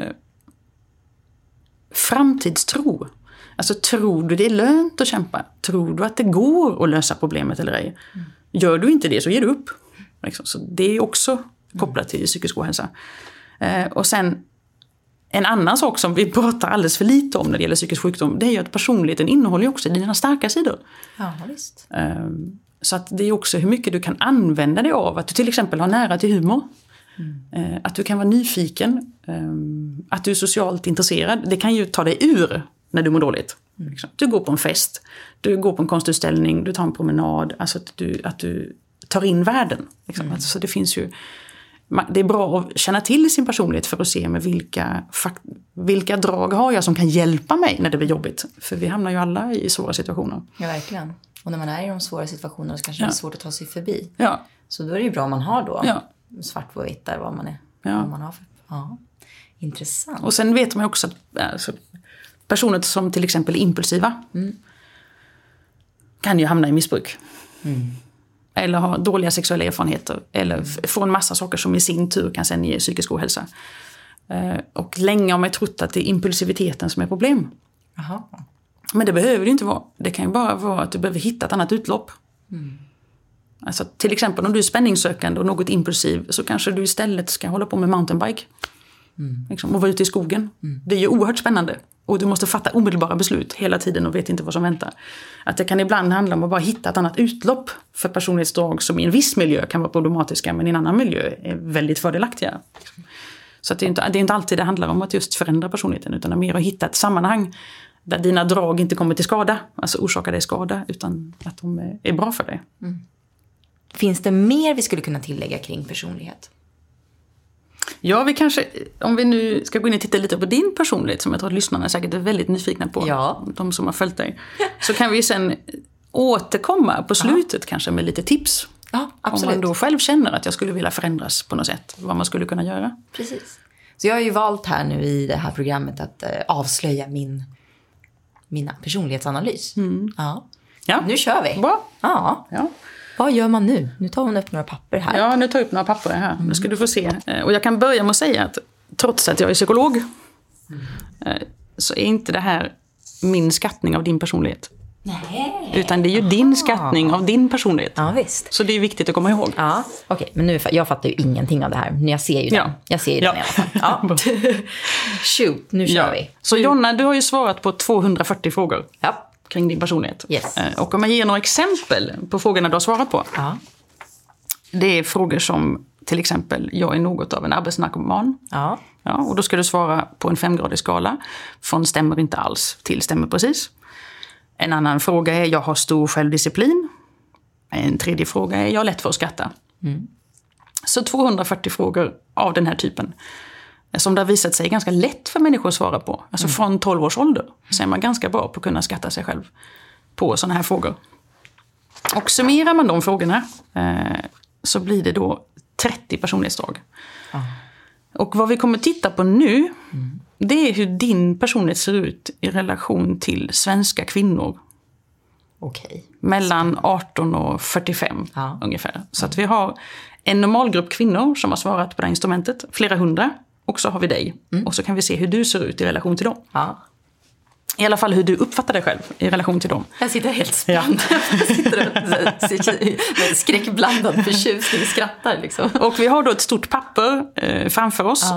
framtidstro. Alltså tror du det är lönt att kämpa? Tror du att det går att lösa problemet eller ej? Gör du inte det så ger du upp. Så det är också kopplat till psykisk ohälsa. Och sen en annan sak som vi pratar alldeles för lite om när det gäller psykisk sjukdom, det är ju att personligheten innehåller också dina starka sidor. Ja, visst. Så att det är också hur mycket du kan använda dig av. Att du till exempel har nära till humor. Att du kan vara nyfiken. Att du är socialt intresserad. Det kan ju ta dig ur när du mår dåligt. Du går på en fest. Du går på en konstutställning. Du tar en promenad. Alltså att du tar in världen. Alltså det finns ju... Det är bra att känna till sin personlighet för att se med vilka drag har jag som kan hjälpa mig när det blir jobbigt. För vi hamnar ju alla i svåra situationer. Ja, verkligen. Och när man är i de svåra situationerna så kanske det är svårt att ta sig förbi. Ja. Så då är det ju bra om man har då svart på vitt där vad man är. Ja. Vad man har för. Ja. Intressant. Och sen vet man ju också att personer som till exempel är impulsiva kan ju hamna i missbruk. Eller ha dåliga sexuella erfarenheter. Eller få en massa saker som i sin tur kan sen ge psykisk ohälsa. Och länge har man trott att det är impulsiviteten som är problem. Aha. Men det behöver det inte vara. Det kan ju bara vara att du behöver hitta ett annat utlopp. Alltså till exempel om du är spänningssökande och något impulsiv så kanske du istället ska hålla på med mountainbike. Och vara ute i skogen. Det är ju oerhört spännande. Och du måste fatta omedelbara beslut hela tiden och vet inte vad som väntar. Att det kan ibland handla om att bara hitta ett annat utlopp för personlighetsdrag som i en viss miljö kan vara problematiska men i en annan miljö är väldigt fördelaktiga. Så att det är inte alltid det handlar om att just förändra personligheten utan mer att hitta ett sammanhang där dina drag inte kommer till skada, alltså orsakar dig skada, utan att de är bra för dig. Finns det mer vi skulle kunna tillägga kring personlighet? Ja, vi kanske, om vi nu ska gå in och titta lite på din personlighet som jag tror att lyssnarna säkert är väldigt nyfikna på, de som har följt dig, så kan vi sen återkomma på slutet kanske med lite tips. Ja, absolut. Om man då själv känner att jag skulle vilja förändras på något sätt, vad man skulle kunna göra. Precis. Så jag har ju valt här nu i det här programmet att avslöja min personlighetsanalys. Ja. Nu kör vi. Bra. Ja. Vad gör man nu? Nu tar hon upp några papper här. Ja, nu tar jag upp några papper här. Nu ska du få se. Och jag kan börja med att säga att trots att jag är psykolog så är inte det här min skattning av din personlighet. Nej. Utan det är ju din skattning av din personlighet. Ja, visst. Så det är viktigt att komma ihåg. Ja, okej. Men nu, jag fattar ju ingenting av det här. Men jag ser ju den. Ja. Jag ser ju den i alla fall. Ja. Shoot, nu kör vi. Så Jonna, du har ju svarat på 240 frågor. Ja. Kring din personlighet. Yes. Och om jag ger några exempel på frågorna du har svarat på. Ja. Det är frågor som till exempel, jag är något av en arbetsnarkoman. Ja. Ja, och då ska du svara på en 5-gradig skala. Från stämmer inte alls till stämmer precis. En annan fråga är jag har stor självdisciplin. En tredje fråga är jag har lätt för att skratta. Så 240 frågor av den här typen. Som det har visat sig ganska lätt för människor att svara på. Alltså från 12 års ålder så är man ganska bra på att kunna skatta sig själv på sådana här frågor. Och summerar man de frågorna så blir det då 30 personlighetsdrag. Och vad vi kommer titta på nu, det är hur din personlighet ser ut i relation till svenska kvinnor. Okej. Mellan 18 och 45 ungefär. Så att vi har en normalgrupp kvinnor som har svarat på det här instrumentet, flera hundra. Och så har vi dig. Och så kan vi se hur du ser ut i relation till dem. Ja. I alla fall hur du uppfattar dig själv i relation till dem. Jag sitter helt spänd. Jag sitter med skräckblandad förtjusning och skrattar liksom. Och vi har då ett stort papper framför oss.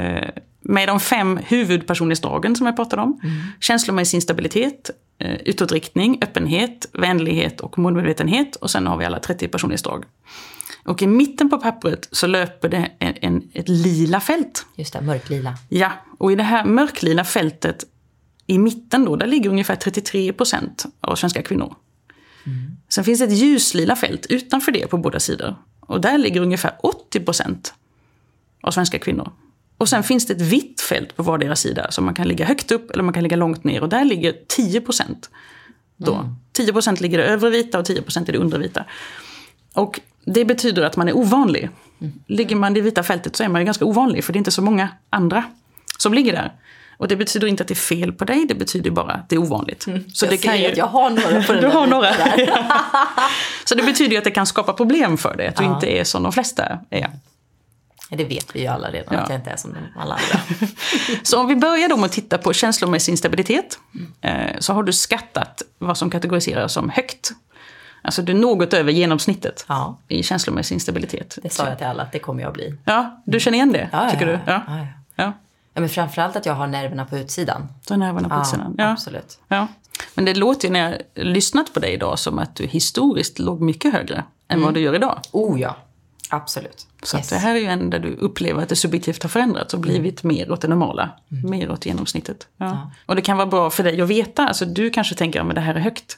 Med de 5 huvudpersonlighetsdragen som jag pratade om. Känslomässig instabilitet, utåtriktning, öppenhet, vänlighet och målmedvetenhet. Och sen har vi alla 30 personlighetsdrag. Och i mitten på pappret så löper det ett lila fält. Just det, mörklila. Ja, och i det här mörklila fältet i mitten då, där ligger ungefär 33% av svenska kvinnor. Sen finns det ett ljuslila fält utanför det på båda sidor. Och där ligger ungefär 80% av svenska kvinnor. Och sen finns det ett vitt fält på vardera sida som man kan ligga högt upp eller man kan ligga långt ner. Och där ligger 10% då. 10% ligger i det övre vita och 10% i det undre vita. Och det betyder att man är ovanlig. Ligger man i det vita fältet så är man ju ganska ovanlig för det är inte så många andra som ligger där. Och det betyder inte att det är fel på dig, det betyder bara att det är ovanligt. Så det kan ju... Jag har några på den du har några. Så det betyder ju att det kan skapa problem för dig, att du inte är som de flesta är. Det vet vi ju alla redan, att jag inte är som alla andra. Så om vi börjar då med att titta på känslomässig instabilitet, så har du skattat vad som kategoriseras som högt. Alltså du är något över genomsnittet i känslomässig instabilitet. Det sa jag till alla att det kommer jag att bli. Ja, du känner igen det, tycker du? Ja. Ja, men framförallt att jag har nerverna på utsidan. Du har nerverna på utsidan, ja. Absolut. Ja. Men det låter ju när jag lyssnat på dig idag som att du historiskt låg mycket högre än vad du gör idag. Oh ja, absolut. Så att det här är ju en där du upplever att det subjektivt har förändrats och blivit mer åt det normala, mer åt genomsnittet. Ja. Och det kan vara bra för dig att veta, alltså du kanske tänker att det här är högt.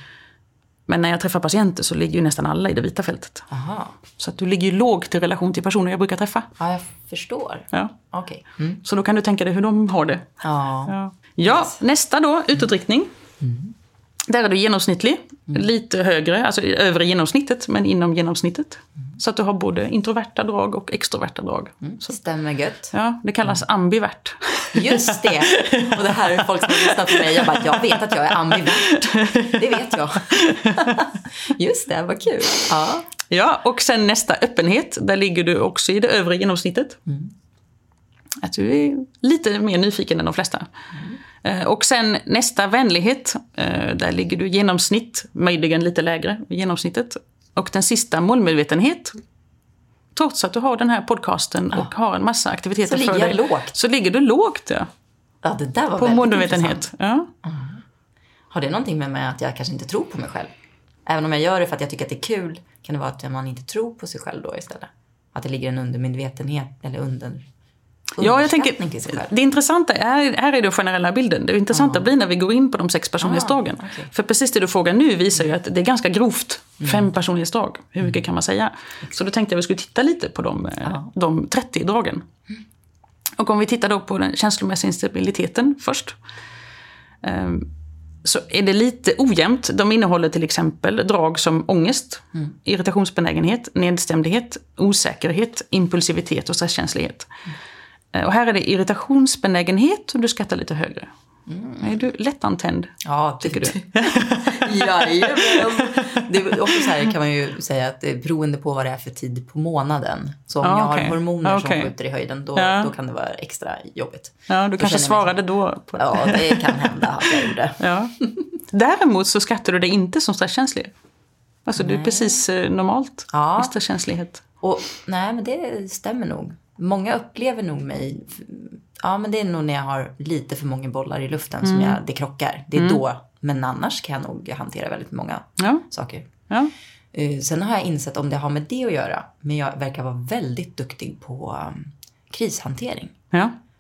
Men när jag träffar patienter så ligger ju nästan alla i det vita fältet. Aha. Så att du ligger ju lågt i relation till personer jag brukar träffa. Ja, jag förstår. Ja. Okej. Så då kan du tänka dig hur de har det. Ja, nästa då, utåtriktning. Där är du genomsnittlig, lite högre, alltså övre genomsnittet, men inom genomsnittet. Så att du har både introverta drag och extroverta drag. Så. Stämmer gött. Ja, det kallas ambivert. Just det. Och det här är folk som har lyssnat på mig. Jag vet att jag är ambivert. Det vet jag. Just det, vad kul. Ja, och sen nästa öppenhet. Där ligger du också i det övre genomsnittet. Att du är lite mer nyfiken än de flesta. Och sen nästa vänlighet. Där ligger du genomsnitt, möjligen lite lägre i genomsnittet. Och den sista målmedvetenhet. Trots att du har den här podcasten och har en massa aktiviteter för dig. Så ligger du lågt. Ja, det där var på målmedvetenhet. Ja. Har det någonting med mig att jag kanske inte tror på mig själv? Även om jag gör det för att jag tycker att det är kul, kan det vara att man inte tror på sig själv då istället? Att det ligger en undermedvetenhet eller Ja, jag tänker, det intressanta här är den generella bilden. Det intressanta blir när vi går in på de 6 personlighetsdragen. Okay. För precis det du frågar nu visar ju att det är ganska grovt. 5 personlighetsdrag. Hur mycket kan man säga? Så då tänkte jag att vi skulle titta lite på de 30 dragen. Och om vi tittar då på den känslomässiga instabiliteten först. Så är det lite ojämnt. De innehåller till exempel drag som ångest, irritationsbenägenhet, nedstämdhet, osäkerhet, impulsivitet och stresskänslighet. Och här är det irritationsbenägenhet och du skattar lite högre. Är du lättantänd? Ja, tycker du? Jajamän. Det är också så här kan man ju säga att det är beroende på vad det är för tid på månaden. Så om jag har hormoner som skjuter i höjden då kan det vara extra jobbigt. Ja, du kanske svarade då. På det. Ja, det kan hända att jag gjorde. Ja. Däremot så skattar du dig inte som stresskänslig. Alltså du är precis normalt i stresskänslighet. Nej, men det stämmer nog. Många upplever nog mig... Ja, men det är nog när jag har lite för många bollar i luften som det krockar. Det är då. Men annars kan jag nog hantera väldigt många saker. Ja. Sen har jag insett om det har med det att göra. Men jag verkar vara väldigt duktig på krishantering. Ja.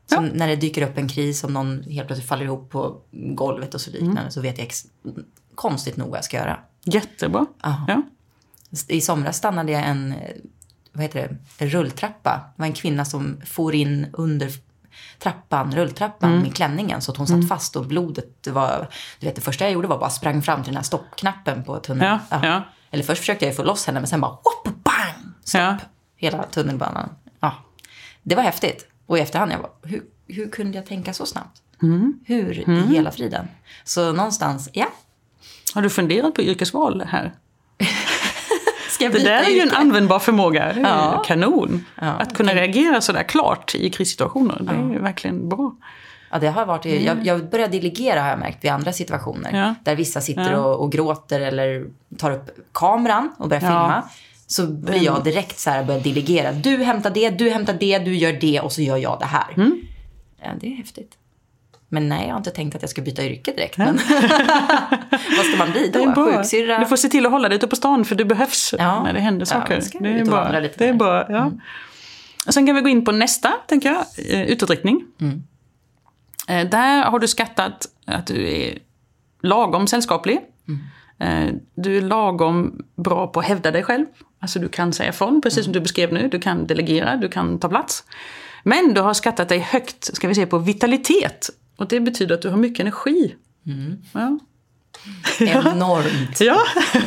Så när det dyker upp en kris, om någon helt plötsligt faller ihop på golvet och så liknande, så vet jag konstigt nog vad jag ska göra. Jättebra. Ja. I somras stannade jag en rulltrappa. Det var en kvinna som for in under rulltrappan med klänningen, så att hon satt fast och blodet var, det första jag gjorde var bara sprang fram till den här stoppknappen på tunneln. Ja. Eller först försökte jag få loss henne, men sen bara whoop, bang, stopp. Hela tunnelbanan. Ja. Det var häftigt. Och i efterhand jag bara, hur kunde jag tänka så snabbt? Hur i hela friden? Så någonstans, Har du funderat på yrkesval här? Det där är ju en användbar förmåga. Det är kanon. Att kunna reagera så där klart i krissituationer. Det är ju verkligen bra. Ja, det har varit... Jag börjar delegera, har jag märkt, vid andra situationer. Där vissa sitter och gråter eller tar upp kameran och börjar filma. Så blir jag direkt så här, börjar delegera. Du hämtar det, du gör det och så gör jag det här. Ja, det är häftigt. Men nej, jag har inte tänkt att jag ska byta yrke direkt. Men vad ska man bli då? Sjuksyrra? Du får se till att hålla dig ute på stan, för du behövs när det händer saker. Det är bara. Det är bara, ja. Sen kan vi gå in på nästa, tänker jag. Utåtriktning. Där har du skattat att du är lagom sällskaplig. Du är lagom bra på att hävda dig själv. Alltså du kan säga från, precis som du beskrev nu. Du kan delegera, du kan ta plats. Men du har skattat dig högt, ska vi se, på vitalitet. Och det betyder att du har mycket energi. Ja. Enormt. Ja.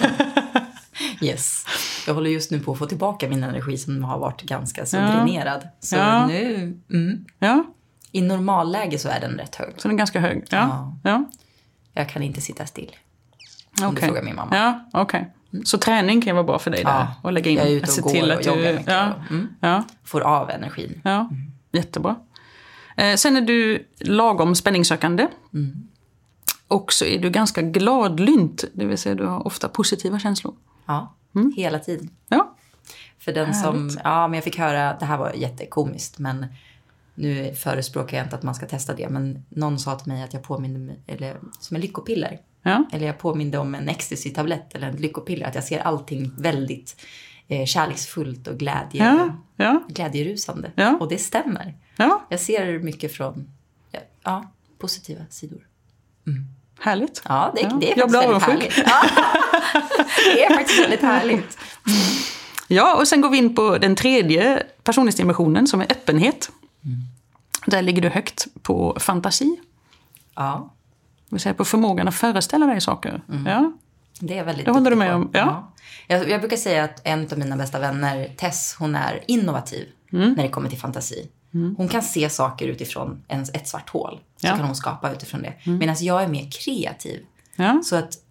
Yes. Jag håller just nu på att få tillbaka min energi som har varit ganska så dränerad. Så nu... I normalläge så är den rätt hög. Så den är ganska hög? Ja. Jag kan inte sitta still. Om du frågar min mamma. Ja, okej. Så träning kan vara bra för dig där? Och lägga in. Jag är ute och går och joggar mycket. Får av energin. Ja, jättebra. Sen är du lagom spänningssökande. Och så är du ganska gladlynt. Det vill säga du har ofta positiva känslor. Ja, hela tiden. Ja. För den som... Ja, men jag fick höra... Det här var jättekomiskt, men... Nu förespråkar jag inte att man ska testa det. Men någon sa till mig att jag påminner... Eller som en lyckopiller. Ja. Eller jag påminner om en ecstasy-tablett eller en lyckopiller. Att jag ser allting väldigt kärleksfullt och glädjerusande. Ja. Och det stämmer. Ja. Jag ser mycket från positiva sidor. Härligt. Ja, det är faktiskt väldigt härligt. Ja. Det är faktiskt väldigt härligt. Ja, och sen går vi in på den tredje personlighetsdimensionen som är öppenhet. Där ligger du högt på fantasi. Ja. Det vill säga på förmågan att föreställa dig saker. Ja. Det är väldigt. Det håller du med om. Ja. Jag brukar säga att en av mina bästa vänner, Tess, hon är innovativ när det kommer till fantasi. Hon kan se saker utifrån ett svart hål. Så kan hon skapa utifrån det. Medan jag är mer kreativ. Ja. Så att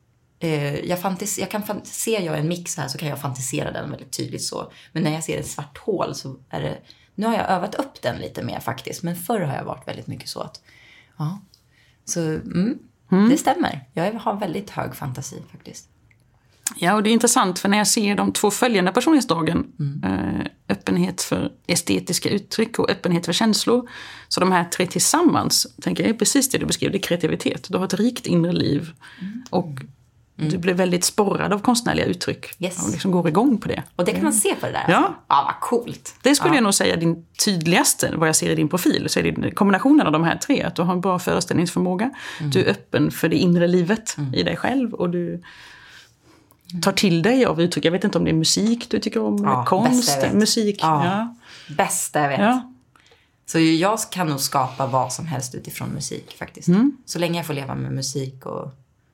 ser jag en mix här så kan jag fantisera den väldigt tydligt så. Men när jag ser ett svart hål så är det... Nu har jag övat upp den lite mer faktiskt. Men förr har jag varit väldigt mycket så att... Ja. Så det stämmer. Jag har väldigt hög fantasi faktiskt. Ja, och det är intressant för när jag ser de 2 följande personlighetsdragen, öppenhet för estetiska uttryck och öppenhet för känslor, så de här 3 tillsammans, tänker jag, är precis det du beskrev, det är kreativitet. Du har ett rikt inre liv och du blir väldigt sporrad av konstnärliga uttryck och liksom går igång på det. Och det kan man se på det där. Ja, alltså. Vad coolt. Det skulle jag nog säga din tydligaste, vad jag ser i din profil, så är det kombinationen av de här 3, att du har en bra föreställningsförmåga, du är öppen för det inre livet i dig själv och du tar till dig av uttryck. Jag vet inte om det är musik du tycker om, konst, musik. Bästa jag vet. Ja. Så jag kan nog skapa vad som helst utifrån musik faktiskt. Så länge jag får leva med musik och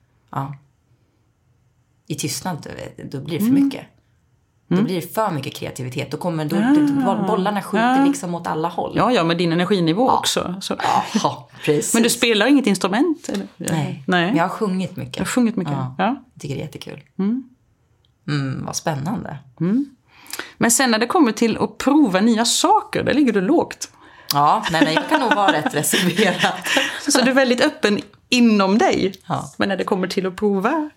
i tystnad, då blir det för mycket. Då blir det för mycket kreativitet. Då kommer bollarna skjuter liksom åt alla håll. Ja, med din energinivå också. Så. Ja, precis. Men du spelar inget instrument? Eller? Nej, men jag har sjungit mycket. Jag har sjungit mycket, ja. Jag tycker det är jättekul. Vad spännande. Men sen när det kommer till att prova nya saker, där ligger du lågt. Ja, men jag kan nog vara rätt reserverad. Så du är väldigt öppen inom dig. Ja. Men när det kommer till att prova...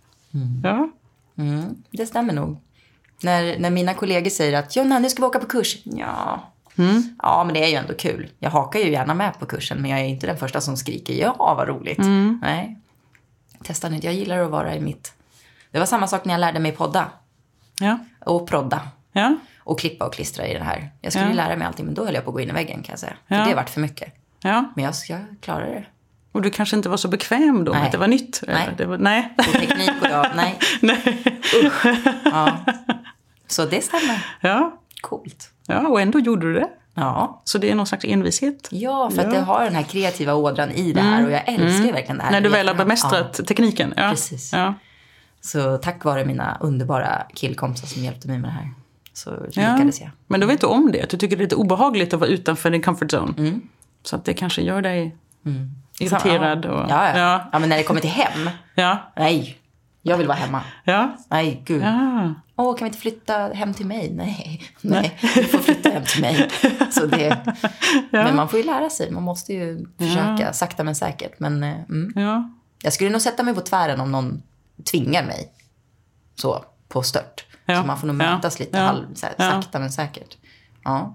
Det stämmer nog. När mina kollegor säger att Jonna, nu ska vi åka på kurs. Ja, men det är ju ändå kul. Jag hakar ju gärna med på kursen, men jag är inte den första som skriker ja, vad roligt. Nej, testa nu. Jag gillar att vara i mitt... Det var samma sak när jag lärde mig podda. Ja. Och prodda. Ja. Och klippa och klistra i det här. Jag skulle lära mig allting, men då höll jag på att gå in i väggen, kan jag säga. För det har varit för mycket. Ja. Men jag klarar det. Och du kanske inte var så bekväm då med att det var nytt? Nej. Nej. Och teknik och jag, nej. Usch. Ja. Så det stämmer. Ja. Coolt. Ja, och ändå gjorde du det. Ja. Så det är någon slags envishet. Ja, för att jag har den här kreativa ådran i det här och jag älskar verkligen det här. När du väl har bemästrat tekniken. Ja. Precis. Ja. Så tack vare mina underbara killkompisar som hjälpte mig med det här så lyckades jag. Men då vet du om det. Att du tycker det är lite obehagligt att vara utanför din comfort zone. Så att det kanske gör dig irriterad. Och, ja, men när det kommer till hem. Ja. Nej, jag vill vara hemma. Ja. Nej, gud. Ja. Kan vi inte flytta hem till mig? Nej, du får flytta hem till mig. Så det, men man får ju lära sig. Man måste ju försöka, sakta men säkert. Men Ja. jag skulle nog sätta mig på tvären om någon tvingar mig så på stört. Ja. Så man får nog mötas lite sakta men säkert. Ja.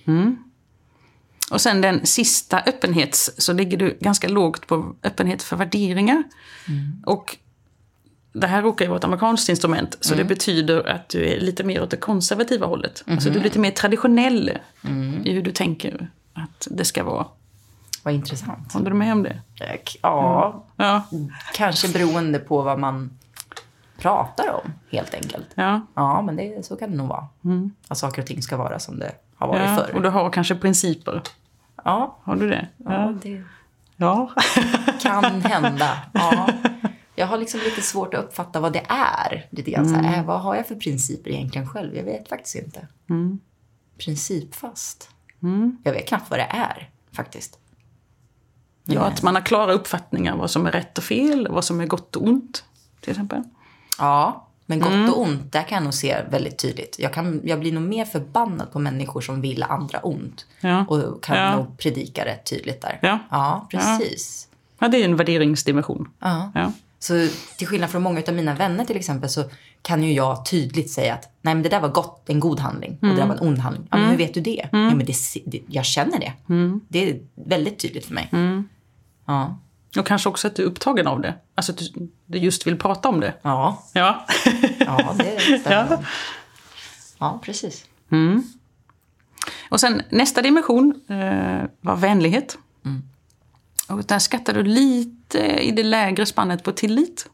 Och sen den sista så ligger du ganska lågt på öppenhet för värderingar. Och det här råkar ju vara ett amerikanskt instrument. Så det betyder att du är lite mer åt det konservativa hållet. Alltså du är lite mer traditionell i hur du tänker att det ska vara. Vad intressant. Håller du med om det? Ja. Ja. Kanske beroende på vad man pratar om, helt enkelt. Ja, men så kan det nog vara. Att saker och ting ska vara som det har varit förr. Och du har kanske principer. Ja. Har du det? Ja, det kan hända. Ja. Jag har liksom lite svårt att uppfatta vad det är. Lite grann så här, vad har jag för principer egentligen själv? Jag vet faktiskt inte. Principfast. Jag vet knappt vad det är, faktiskt. Ja, att man har klara uppfattningar vad som är rätt och fel, vad som är gott och ont, till exempel. Ja, men gott och ont, där kan jag nog se väldigt tydligt. Jag blir nog mer förbannad på människor som vill andra ont. Ja. Och kan nog predika rätt tydligt där. Ja, precis. Ja, det är en värderingsdimension. Ja. Så till skillnad från många av mina vänner till exempel så kan ju jag tydligt säga att nej, men det där var en god handling och det där var en ond handling. Ja, men hur vet du det? Ja, men jag känner det. Det är väldigt tydligt för mig. Ja. Och kanske också att du är upptagen av det. Alltså att du just vill prata om det. Ja. Ja, Det stämmer. Ja, precis. Och sen nästa dimension var vänlighet. Och där skattar du lite i det lägre spannet på tillit.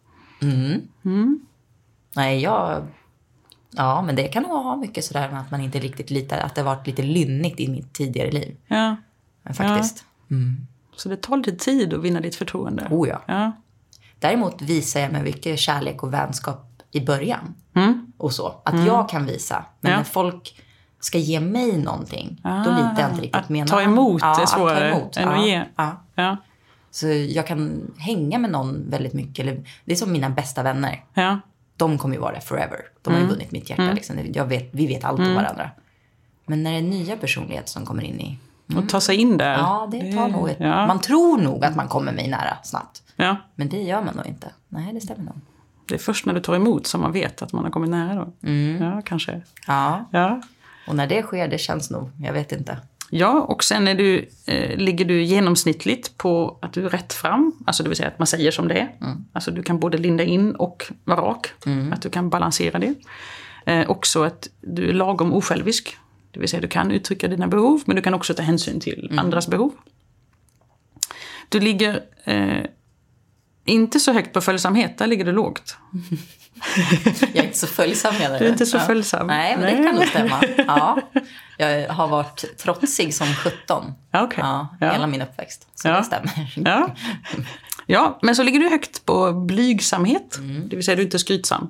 Nej, ja, men det kan nog ha mycket sådär med att man inte riktigt litar. Att det har varit lite lynnigt i mitt tidigare liv. Ja. Men faktiskt. Så det tar lite tid att vinna ditt förtroende. Oh ja. Däremot visar jag med mycket kärlek och vänskap i början. Och så. Att jag kan visa. Men när folk ska ge mig någonting, då litar jag inte riktigt med någon. Ta emot är svårare än att ge. Ja. Så jag kan hänga med någon väldigt mycket. Eller, det är som mina bästa vänner. Ja. De kommer ju vara där forever. De har ju vunnit mitt hjärta. Liksom. Vi vet allt om varandra. Men när det är nya personligheter som kommer in i... Och ta sig in där. Ja, det tar nog Man tror nog att man kommer mig nära snabbt. Ja. Men det gör man nog inte. Nej, det stämmer nog. Det är först när du tar emot som man vet att man har kommit nära då. Ja, kanske. Ja. Och när det sker, det känns nog. Jag vet inte. Ja, och sen ligger du genomsnittligt på att du är rätt fram. Alltså det vill säga att man säger som det är. Alltså du kan både linda in och vara rak. Att du kan balansera det. Också att du är lagom osjälvisk. Det vill säga du kan uttrycka dina behov, men du kan också ta hänsyn till andras behov. Du ligger inte så högt på följsamhet, där ligger du lågt. Jag är inte så följsam menar du? Du är inte så följsam. Nej, men det kan nog stämma. Ja. Jag har varit trotsig som 17. Okay. Hela min uppväxt. Så det stämmer. Ja, men så ligger du högt på blygsamhet. Det vill säga du är inte skrytsam.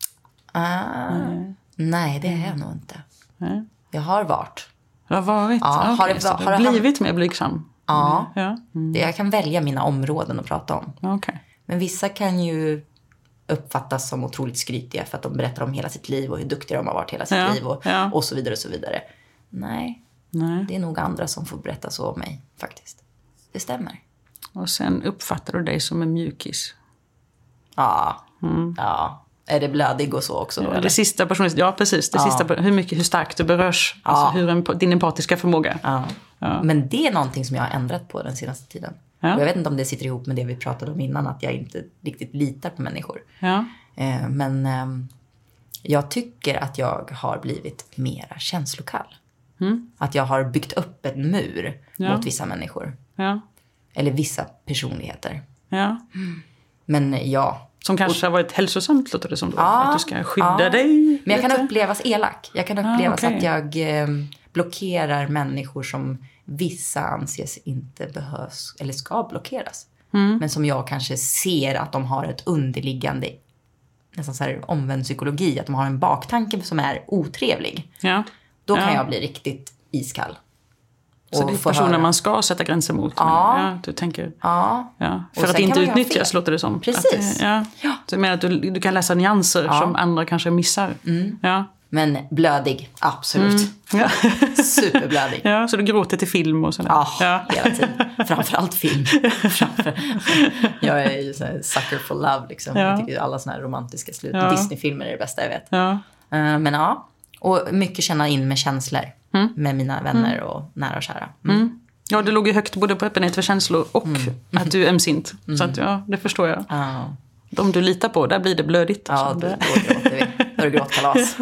Nej, det är jag nog inte. Jag har varit. Du har varit? Ja, har du blivit mer blygsam? Ja. Jag kan välja mina områden att prata om. Okay. Men vissa kan ju uppfattas som otroligt skrytiga för att de berättar om hela sitt liv och hur duktiga de har varit hela sitt liv och så vidare och så vidare. Nej, det är nog andra som får berätta så om mig faktiskt. Det stämmer. Och sen uppfattar du dig som en mjukis. Ja. Är det blödig och så också? Det sista personligt, ja precis. Det sista, hur starkt du berörs. Alltså din empatiska förmåga. Ja. Men det är någonting som jag har ändrat på den senaste tiden. Och jag vet inte om det sitter ihop med det vi pratade om innan. Att jag inte riktigt litar på människor. Men jag tycker att jag har blivit mera känslokall. Att jag har byggt upp en mur mot vissa människor. Ja. Eller vissa personligheter. Ja. Men ja. Som kanske har varit hälsosamt, låter det som då. Att du ska skydda dig. Men jag kan upplevas elak. Jag kan upplevas att jag blockerar människor som vissa anses inte behövs eller ska blockeras. Men som jag kanske ser att de har ett underliggande, nästan så här omvänd psykologi, att de har en baktanke som är otrevlig. Ja. Då kan jag bli riktigt iskall. Så det är personer man ska sätta gränser mot. Ja. Du tänker, för att inte utnyttjas, låter det som. Precis. Så jag menar att du kan läsa nyanser som andra kanske missar. Ja. Men blödig, absolut. Ja. Superblödig. Ja, så du gråter till film och sådär. Ja, hela tiden. Framförallt film. Jag är ju sån sucker for love liksom. Jag tycker alla såna här romantiska slut. Disney-filmer är det bästa jag vet. Ja. Men och mycket känna in med känslor. Med mina vänner och nära och kära. Ja, det låg ju högt både på öppenhet för känslor och att du är ömsint. Så att, det förstår jag. De du litar på, där blir det blödigt. Ja, då gråter vi. Då är det gråtkalas.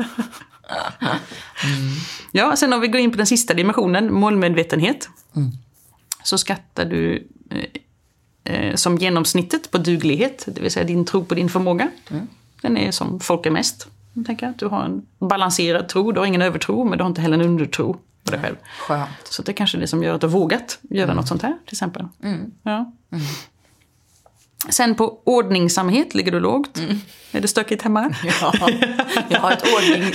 Ja, sen om vi går in på den sista dimensionen, målmedvetenhet. Så skattar du som genomsnittet på duglighet, det vill säga din tro på din förmåga. Den är som folk är mest. Jag tänker att du har en balanserad tro, du har ingen övertro, men du har inte heller en undertro på dig själv. Skönt. Så det är kanske det som gör att du har vågat göra något sånt här, till exempel. Ja. Sen på ordningsamhet ligger du lågt. Är det stökigt hemma? Ja, jag har ett ordning.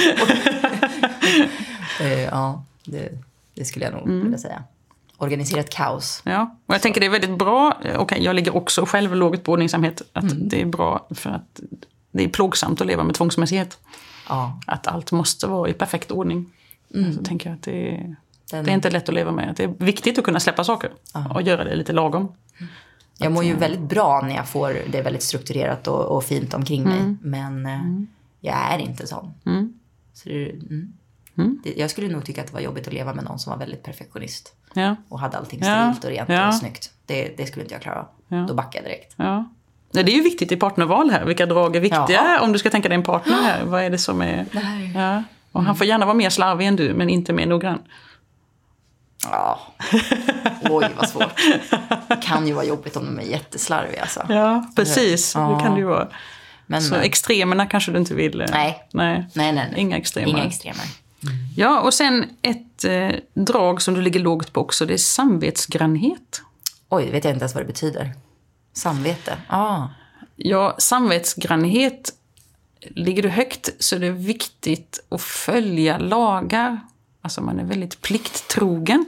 Ja, det skulle jag nog vilja säga. Organiserat kaos. Ja, och jag tänker det är väldigt bra. Okej, jag ligger också själv lågt på ordningsamhet. Att det är bra för att det är plågsamt att leva med tvångsmässighet. Ja. Att allt måste vara i perfekt ordning. Så tänker jag att det är inte lätt att leva med. Det är viktigt att kunna släppa saker och göra det lite lagom. Jag mår ju väldigt bra när jag får det väldigt strukturerat och fint omkring mig. Men jag är inte sån. Så jag skulle nog tycka att det var jobbigt att leva med någon som var väldigt perfektionist. Ja. Och hade allting sterilt och rent och snyggt. Det skulle inte jag klara av. Ja. Då backar jag direkt. Ja. Det är ju viktigt i partnerval här. Vilka drag är viktiga om du ska tänka dig en partner här? Vad är det som är... Ja. Och han får gärna vara mer slarvig än du, men inte mer noggrann. Ja. Oj, vad svårt. Det kan ju vara jobbigt om de är jätteslarviga. Alltså. Ja, precis. Det kan det ju vara. Men, så extremerna kanske du inte vill... Nej. Inga extremer. Inga extremer. Ja, och sen ett drag som du ligger lågt på också, det är samvetsgrannhet. Oj, det vet jag inte ens vad det betyder. Samvete. Ja, samvetsgrannhet. Ligger du högt så är det viktigt att följa lagar. Alltså man är väldigt plikttrogen.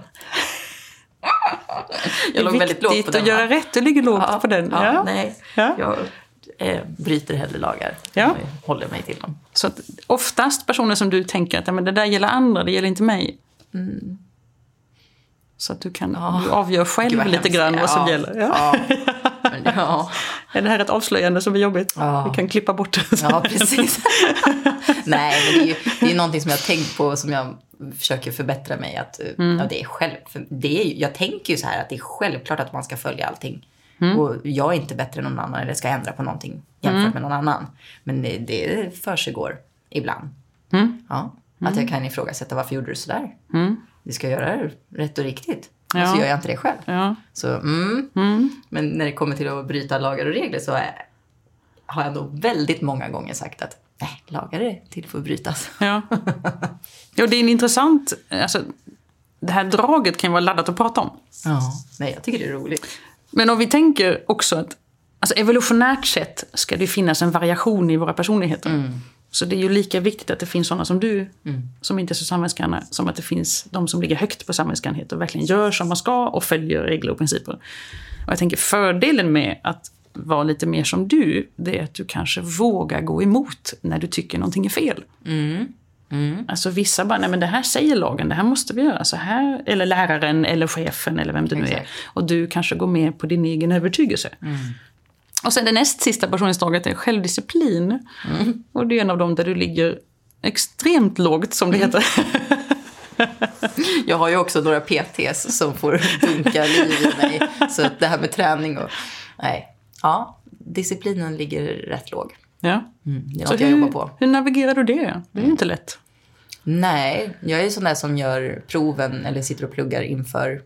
Jag låg väldigt lågt på den. Att göra rätt, du ligger lågt på den. Ja. Nej, jag bryter hellre lagar. Ja. Jag håller mig till dem. Så att oftast personer som du tänker att men det där gäller andra, det gäller inte mig. Så att du kan du avgör själv lite grann vad som gäller. Är det här ett avslöjande som är jobbigt? Vi kan klippa bort det. Ja, precis. Nej, men det är någonting som jag har tänkt på, som jag försöker förbättra mig. Att, det är jag tänker ju så här att det är självklart att man ska följa allting. Och jag är inte bättre än någon annan eller ska ändra på någonting jämfört med någon annan. Men det försiggår ibland. Att jag kan ifrågasätta, varför gjorde du sådär? Vi ska göra det rätt och riktigt. Och så gör jag inte det själv. Så, Men när det kommer till att bryta lagar och regler så har jag nog väldigt många gånger sagt att nej, lagar är till för att brytas. Ja, det är en intressant... Alltså, det här draget kan vara laddat att prata om. Nej, jag tycker det är roligt. Men om vi tänker också att alltså, evolutionärt sett ska det finnas en variation i våra personligheter. Så det är ju lika viktigt att det finns sådana som du som inte är så samvetsgranna, som att det finns de som ligger högt på samvetsgrannhet och verkligen gör som man ska och följer regler och principer. Och jag tänker fördelen med att vara lite mer som du, det är att du kanske vågar gå emot när du tycker någonting är fel. Alltså vissa bara, nej men det här säger lagen, det här måste vi göra så här, eller läraren eller chefen eller vem det nu är. Och du kanske går med på din egen övertygelse. Och sen det näst sista personlighetsdraget är självdisciplin. Och det är en av dem där du ligger extremt lågt, som det heter. Jag har ju också några PTs som får dunka liv i mig. Så det här med träning och... Nej. Ja, disciplinen ligger rätt låg. Ja. Det är något jag jobbar på. Hur navigerar du det? Det är ju inte lätt. Nej, jag är sån där som gör proven eller sitter och pluggar inför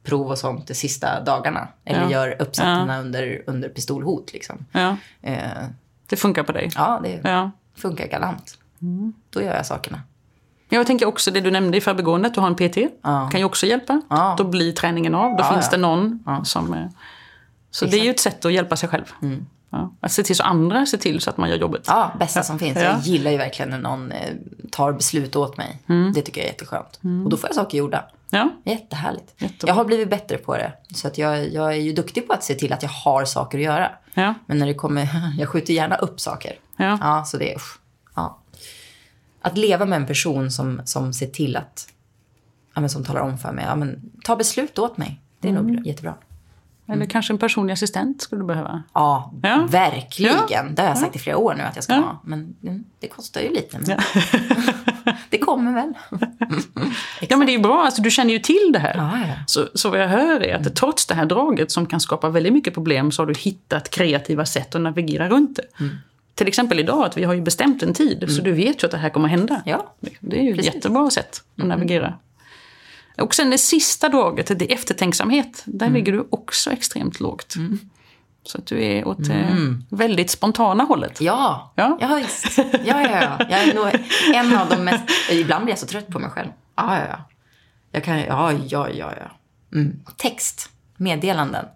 prov och sånt de sista dagarna. Eller gör uppsatserna under pistolhot liksom. Ja. Det funkar på dig? Ja, det funkar galant. Då gör jag sakerna. Jag tänker också det du nämnde i förbegåendet, du har en PT. Kan ju också hjälpa. Då blir träningen av. Då finns det någon som... Så det är ju ett sätt att hjälpa sig själv. Att se till så andra ser till så att man gör jobbet. Ja, bästa som finns. Jag gillar ju verkligen när någon tar beslut åt mig. Det tycker jag är jätteskönt. Och då får jag saker gjorda. Ja. Jättehärligt. Jättebra. Jag har blivit bättre på det. Så att jag är ju duktig på att se till att jag har saker att göra. Ja. Men när det kommer... Jag skjuter gärna upp saker. Ja, så det är... Ja. Att leva med en person som ser till att... Ja, men som talar om för mig. Ja, men, ta beslut åt mig. Det är nog jättebra. Eller kanske en personlig assistent skulle du behöva. Ja, verkligen. Det har jag sagt i flera år nu att jag ska ha. Men det kostar ju lite. Men det kommer väl. Ja, men det är bra. Alltså, du känner ju till det här. Så vad jag hör är att trots det här draget som kan skapa väldigt mycket problem så har du hittat kreativa sätt att navigera runt det. Till exempel idag att vi har ju bestämt en tid. Så du vet ju att det här kommer hända. Ja. Det är ju ett jättebra sätt att navigera. Och sen det sista draget, det är eftertänksamhet. Där ligger du också extremt lågt. Så att du är åt väldigt spontana hållet. Ja, visst. Ja. Jag är nog en av de mest... Ibland blir jag så trött på mig själv. Ja. Jag kan... Ja. Text. Meddelanden.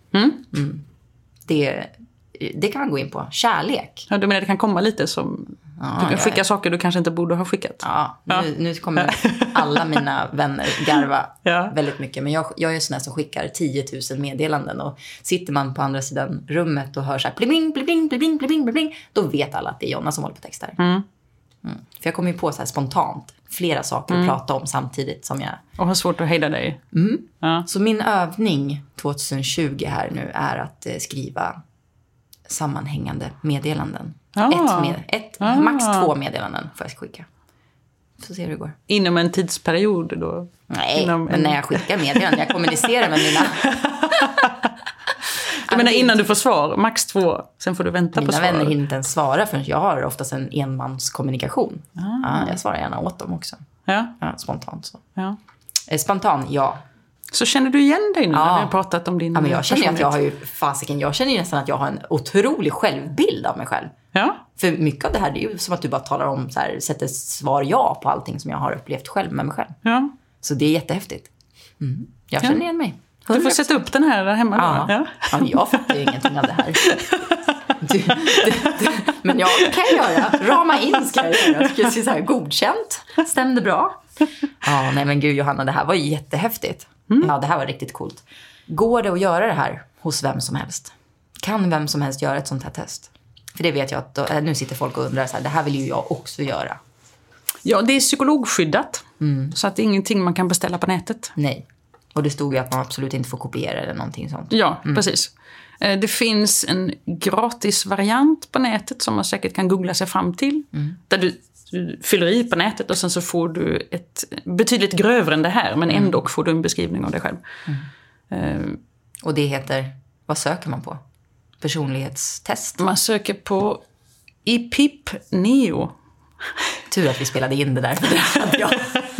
Det kan man gå in på. Kärlek. Ja, du menar det kan komma lite som... du kan skicka saker du kanske inte borde ha skickat. Nu kommer alla mina vänner garva väldigt mycket. Men jag är sån här som skickar 10 000 meddelanden. Och sitter man på andra sidan rummet och hör så här pling, pling, pling, pling, pling, då vet alla att det är Jonna som håller på textar. För jag kommer ju på så här spontant flera saker att prata om samtidigt som jag... Och har svårt att hejda dig. Så min övning 2020 här nu är att skriva sammanhängande meddelanden. Max 2 meddelanden får jag skicka. Så ser hur det går. Inom en tidsperiod då? Nej, men när jag skickar meddelanden. Jag kommunicerar med mina... Jag menar innan du får svar, max 2, sen får du vänta på svar. Mina vänner hinner inte ens svara förrän jag har oftast en enmanskommunikation. Jag svarar gärna åt dem också. Spontant så. Spontan, Så känner du igen dig nu när vi har pratat om din men jag känner att jag känner ju nästan att jag har en otrolig självbild av mig själv. För mycket av det här det är ju som att du bara talar om så här, sätter svar på allting som jag har upplevt själv med mig själv. Så det är jättehäftigt. Jag känner igen mig. 100%. Du får sätta upp den här där hemma. Jag fattar ju ingenting av det här. Men jag kan göra. Rama in ska jag göra. Ska jag säga så här, godkänt. Stämde bra. Nej men gud Johanna, det här var ju jättehäftigt. Ja, det här var riktigt coolt. Går det att göra det här hos vem som helst? Kan vem som helst göra ett sånt här test? För det vet jag att nu sitter folk och undrar så här, det här vill ju jag också göra. Ja, det är psykologskyddat. Så att det är ingenting man kan beställa på nätet. Nej. Och det stod ju att man absolut inte får kopiera eller någonting sånt. Ja, precis. Det finns en gratis variant på nätet som man säkert kan googla sig fram till. Där du fyller i på nätet och sen så får du ett betydligt grövre än det här. Men ändå får du en beskrivning av dig själv. Och det heter, vad söker man på? Personlighetstest? Man söker på IPIP Neo. Tur att vi spelade in det där. För det hade jag.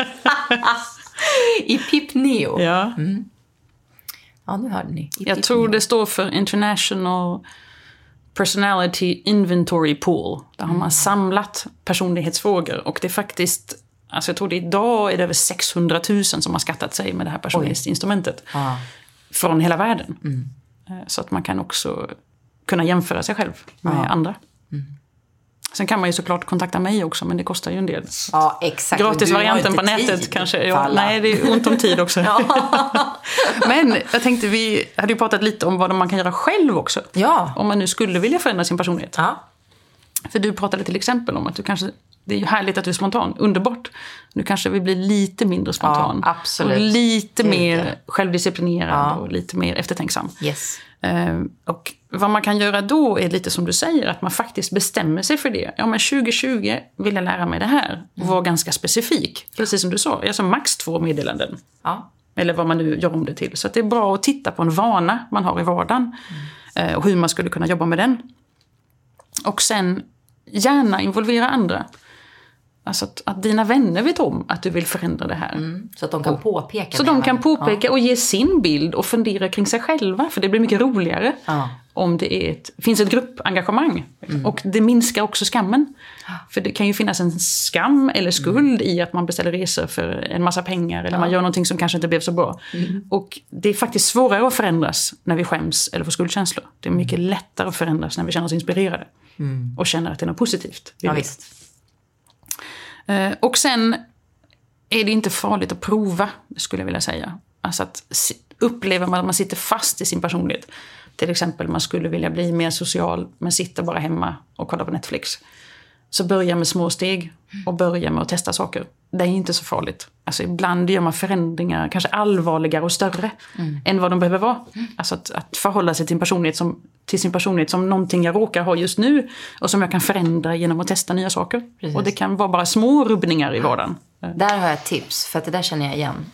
IPIP Neo. Ja. Ja, nu hörde ni. Jag tror det står för International Personality Inventory Pool. Där har man samlat personlighetsfrågor. Och det är faktiskt, alltså jag tror det idag är det över 600 000 som har skattat sig med det här personlighetsinstrumentet. Från hela världen. Så att man kan också kunna jämföra sig själv med andra. Sen kan man ju såklart kontakta mig också, men det kostar ju en del. Ja, exakt. Gratisvarianten på nätet kanske. Nej, det är ont om tid också. Men jag tänkte, vi hade ju pratat lite om vad man kan göra själv också. Ja. Om man nu skulle vilja förändra sin personlighet. Ja. För du pratade till exempel om att du kanske, det är ju härligt att du är spontan, underbart. Du kanske vill bli lite mindre spontan. Ja, absolut. Och lite mer självdisciplinerad och lite mer eftertänksam. Yes. Och vad man kan göra då är lite som du säger, att man faktiskt bestämmer sig för det. Ja, men 2020 vill jag lära mig det här. Och vara ganska specifik. Precis som du sa, alltså max 2 meddelanden. Ja. Eller vad man nu gör om det till. Så att det är bra att titta på en vana man har i vardagen. Och hur man skulle kunna jobba med den. Och sen gärna involvera andra. Alltså att dina vänner vet om att du vill förändra det här. Så att de kan påpeka. Så de kan påpeka och ge sin bild och fundera kring sig själva. För det blir mycket roligare om det finns ett gruppengagemang. Och det minskar också skammen. För det kan ju finnas en skam eller skuld i att man beställer resor för en massa pengar. Eller man gör någonting som kanske inte blev så bra. Och det är faktiskt svårare att förändras när vi skäms eller får skuldkänslor. Det är mycket lättare att förändras när vi känner oss inspirerade. Och känner att det är något positivt. Ja, visst. Och sen är det inte farligt att prova, skulle jag vilja säga. Alltså att upplever man att man sitter fast i sin personlighet. Till exempel man skulle vilja bli mer social men sitter bara hemma och kollar på Netflix. Så börja med små steg och börja med att testa saker. Det är inte så farligt. Alltså ibland gör man förändringar kanske allvarligare och större än vad de behöver vara. Alltså att förhålla sig till sin personlighet som någonting jag råkar ha just nu och som jag kan förändra genom att testa nya saker. Precis. Och det kan vara bara små rubbningar i vardagen. Där har jag ett tips, för att det där känner jag igen.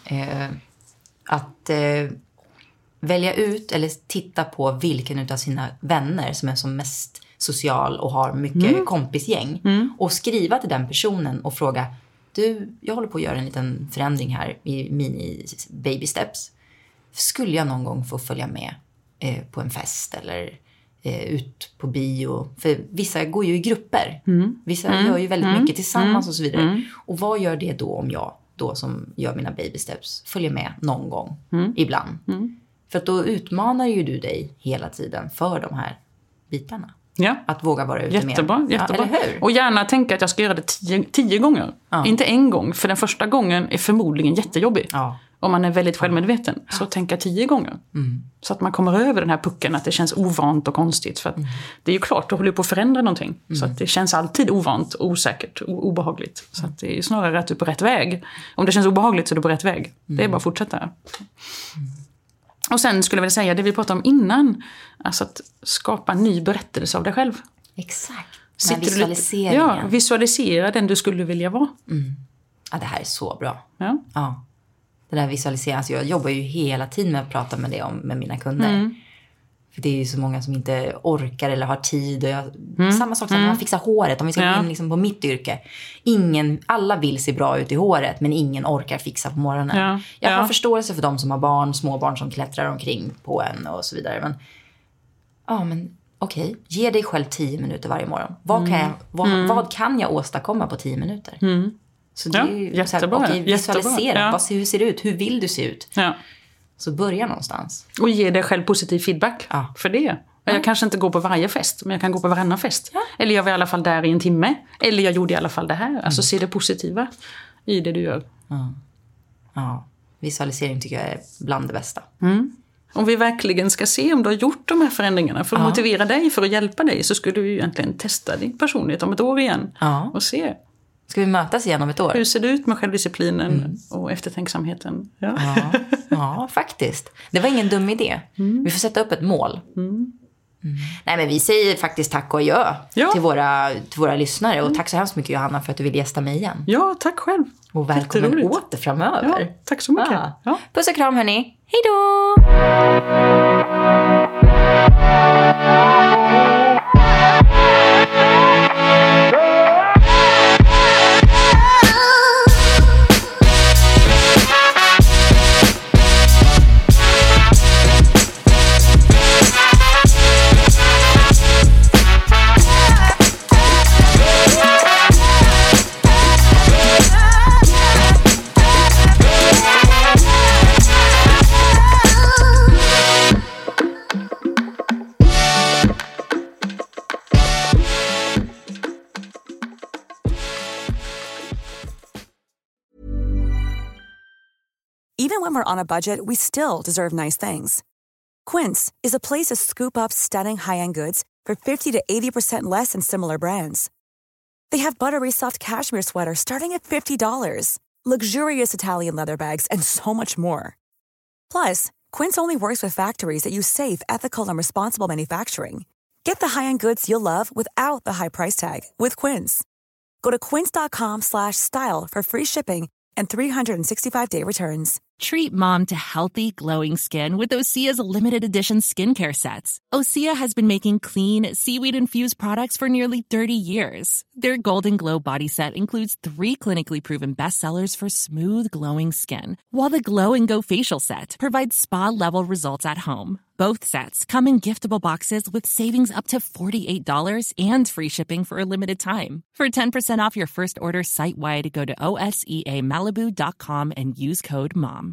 Att välja ut eller titta på vilken av sina vänner som är som mest social och har mycket kompisgäng. Och skriva till den personen och fråga: du, jag håller på att göra en liten förändring här i mini baby steps. Skulle jag någon gång få följa med på en fest eller ut på bio? För vissa går ju i grupper. Vissa gör ju väldigt mycket tillsammans och så vidare. Och vad gör det då om jag då som gör mina baby steps följer med någon gång ibland? För att då utmanar ju du dig hela tiden för de här bitarna. Ja. Att våga vara ute jättebra, mer. Jättebra. Ja, eller hur? Och gärna tänka att jag ska göra det 10 gånger. Inte en gång. För den första gången är förmodligen jättejobbig. Om man är väldigt självmedveten. Så tänka 10 gånger. Så att man kommer över den här pucken. Att det känns ovant och konstigt. För att det är ju klart, du håller på att förändra någonting. Så att det känns alltid ovant, osäkert och obehagligt. Så att det är snarare att du är på rätt väg. Om det känns obehagligt så är du på rätt väg. Det är bara att fortsätta. Och sen skulle jag vilja säga det vi pratade om innan. Alltså att skapa en ny berättelse av dig själv. Exakt. Visualiseringen. Ja, visualisera den du skulle vilja vara. Ja, det här är så bra. Ja. Det där visualiseringen. Alltså jag jobbar ju hela tiden med att prata med det med mina kunder. För det är ju så många som inte orkar eller har tid. Och samma sak som när man fixar håret. Om vi ska gå in liksom på mitt yrke. Alla vill se bra ut i håret. Men ingen orkar fixa på morgonen. Jag har förståelse för de som har barn. Små barn som klättrar omkring på en och så vidare. Men okej. Ge dig själv 10 minuter varje morgon. Vad kan jag åstadkomma på 10 minuter? Så det är ju jättebra. Visualisera. Hur ser det ut? Hur vill du se ut? Så börja någonstans. Och ge dig själv positiv feedback för det. Jag kanske inte går på varje fest, men jag kan gå på varannan fest. Eller jag var i alla fall där i en timme. Eller jag gjorde i alla fall det här. Alltså se det positiva i det du gör. Visualisering tycker jag är bland det bästa. Om vi verkligen ska se om du har gjort de här förändringarna för att motivera dig, för att hjälpa dig, så skulle du ju egentligen testa din personlighet om ett år igen. Och se. Ska vi mötas igen om ett år? Hur ser det ut med självdisciplinen och eftertänksamheten? Ja, faktiskt. Det var ingen dum idé. Vi får sätta upp ett mål. Nej, men vi säger faktiskt tack och adjö till våra lyssnare. Och tack så hemskt mycket, Johanna, för att du vill gästa mig igen. Ja, tack själv. Och välkommen åter framöver. Ja, tack så mycket. Ja. Puss och kram, hörni. Hej då! Even when we're on a budget, we still deserve nice things. Quince is a place to scoop up stunning high-end goods for 50 to 80% less than similar brands. They have buttery soft cashmere sweaters starting at $50, luxurious Italian leather bags, and so much more. Plus, Quince only works with factories that use safe, ethical, and responsible manufacturing. Get the high-end goods you'll love without the high price tag with Quince. Go to quince.com/style for free shipping and 365-day returns. Treat mom to healthy, glowing skin with Osea's limited edition skincare sets. Osea has been making clean, seaweed-infused products for nearly 30 years. Their Golden Glow body set includes 3 clinically proven bestsellers for smooth, glowing skin, while the Glow and Go facial set provides spa-level results at home. Both sets come in giftable boxes with savings up to $48 and free shipping for a limited time. For 10% off your first order site-wide, go to OSEAMalibu.com and use code MOM.